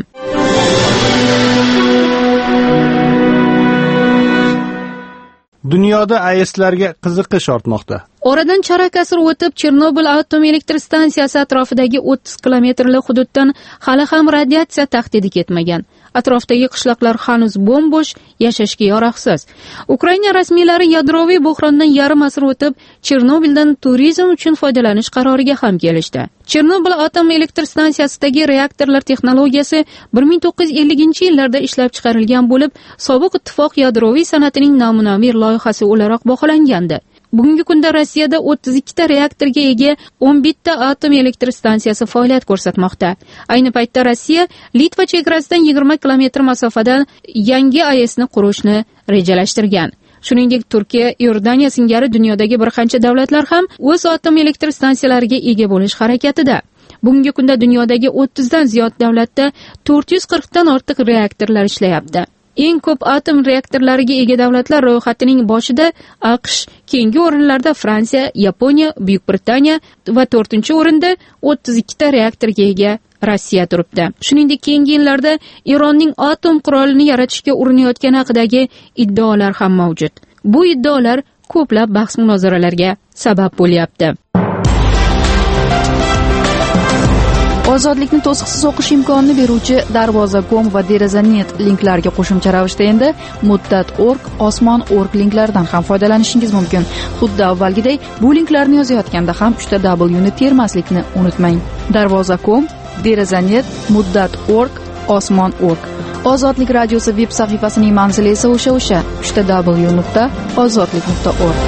Dunyoda A E S'larga qiziqish ortmoqda. Oradan chorak asr o'tib, Chernobil atom elektr stansiyasi atrofidagi o'ttiz kilometrli hududdan hali ham radiatsiya tahdidi ketmagan. Atrofdagi qishloqlar hanuz bo'm-bo'sh, yashashga yaroqsiz. Ukraina rasmiylari yadroviy bo'hrondan yarim asr o'tib, Chernobildan turizm uchun foydalanish qaroriga ham kelishdi. Chernobil atom elektr stansiyasidagi reaktorlar texnologiyasi bir ming to'qqiz yuz ellinchi yillarda ishlab chiqarilgan bo'lib, sobiq ittifoq yadroviy san'atining namunaviy loyihasi o'laroq baholangandi. Bugungi kunda Rossiyada o'ttiz ikkita reaktorga ega o'n bitta atom elektr stansiyasi faoliyat ko'rsatmoqda. Ayni paytda Rossiya Litva chegarasidan yigirma kilometr masofadan yangi A E S'ni qurishni rejalashtirgan. Shuningdek, Turkiya, Iordaniya singari dunyodagi bir qancha davlatlar ham o'z atom elektr stansiyalariga ega bo'lish harakatida. Bugungi kunda dunyodagi o'ttizdan ziyod davlatda to'rt yuz qirqdan ortiq reaktorlar ishlayapti. Eng ko'p atom reaktorlariga ega davlatlar ro'yxatining boshida AQSh, keyingi o'rinlarda Fransiya, Yaponiya, Buyuk Britaniya va to'rtinchi o'rinda o'ttiz ikkita reaktorga ega Rossiya turibdi. Shuningdek, keyingi yillarda Eronning atom qurolini yaratishga urinayotgani haqidagi iddaolar ham mavjud. Bu iddaolar ko'plab bahs-munozaralarga sabab bo'lyapti. Ozodlikni to'siqsiz o'qish imkonini beruvchi Darvoza kom va Deraza net linklarga qo'shimcha ravishda endi Muddat nokta org, Osmon nokta org linklaridan ham foydalanishingiz mumkin. Xuddi avvalgiday bu linklarni yozayotganda ham uchta W ni termaslikni unutmang. Darvoza nokta com, Deraza net, Muddat nokta org, Osmon nokta org. Ozodlik radiosi veb sahifasining manzili esa o'sha o'sha uchta w nuqta ozodlik nuqta org.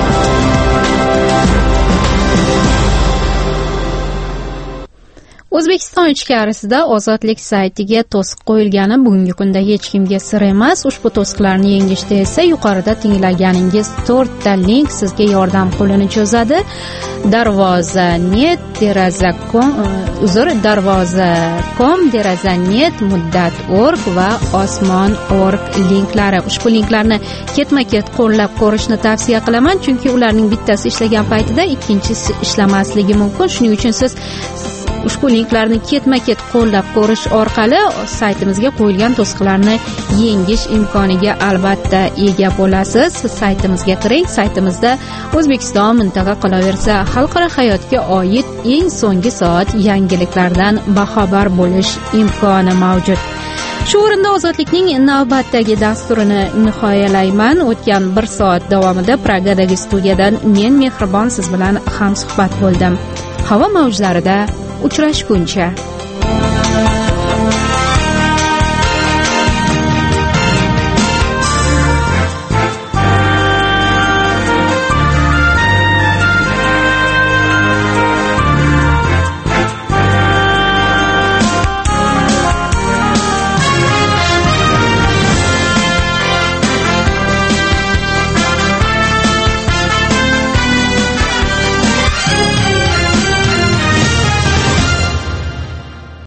O'zbekiston ichkarisida Ozodlik saytiga to'siq qo'yilgani bugungi kunda hech kimga sir emas. Ushbu to'siqlarni yengishda esa yuqorida tinglaganingiz to'rtta link sizga yordam qo'lini cho'zadi. Darvoza.net, deraza.com, uzr, darvoza.com, deraza.net, muddat.org va osmon.org linklari. Ushbu linklarni ketma-ket qo'llab ko'rishni tavsiya qilaman, chunki ularning bittasi ishlagan paytida ikkinchisi ishlamasligi mumkin. Shuning uchun siz ushbu linklarni ketma-ket qo'llab ko'rish orqali saytimizga qo'yilgan to'siqlarni yengish imkoniga albatta ega bo'lasiz. Saytimizga kiring. Saytimizda O'zbekiston, mintaqa, qolaversa xalqaro hayotga oid eng so'nggi soat yangiliklardan baxabar bo'lish imkoni mavjud. Shu o'rinda Ozodlikning navbatdagi dasturini nihoyalayman. O'tgan bir soat davomida Pragadagi studiyadan men Mehribon siz bilan hamsuhbat bo'ldim. Havo mavjlarida uchrashguncha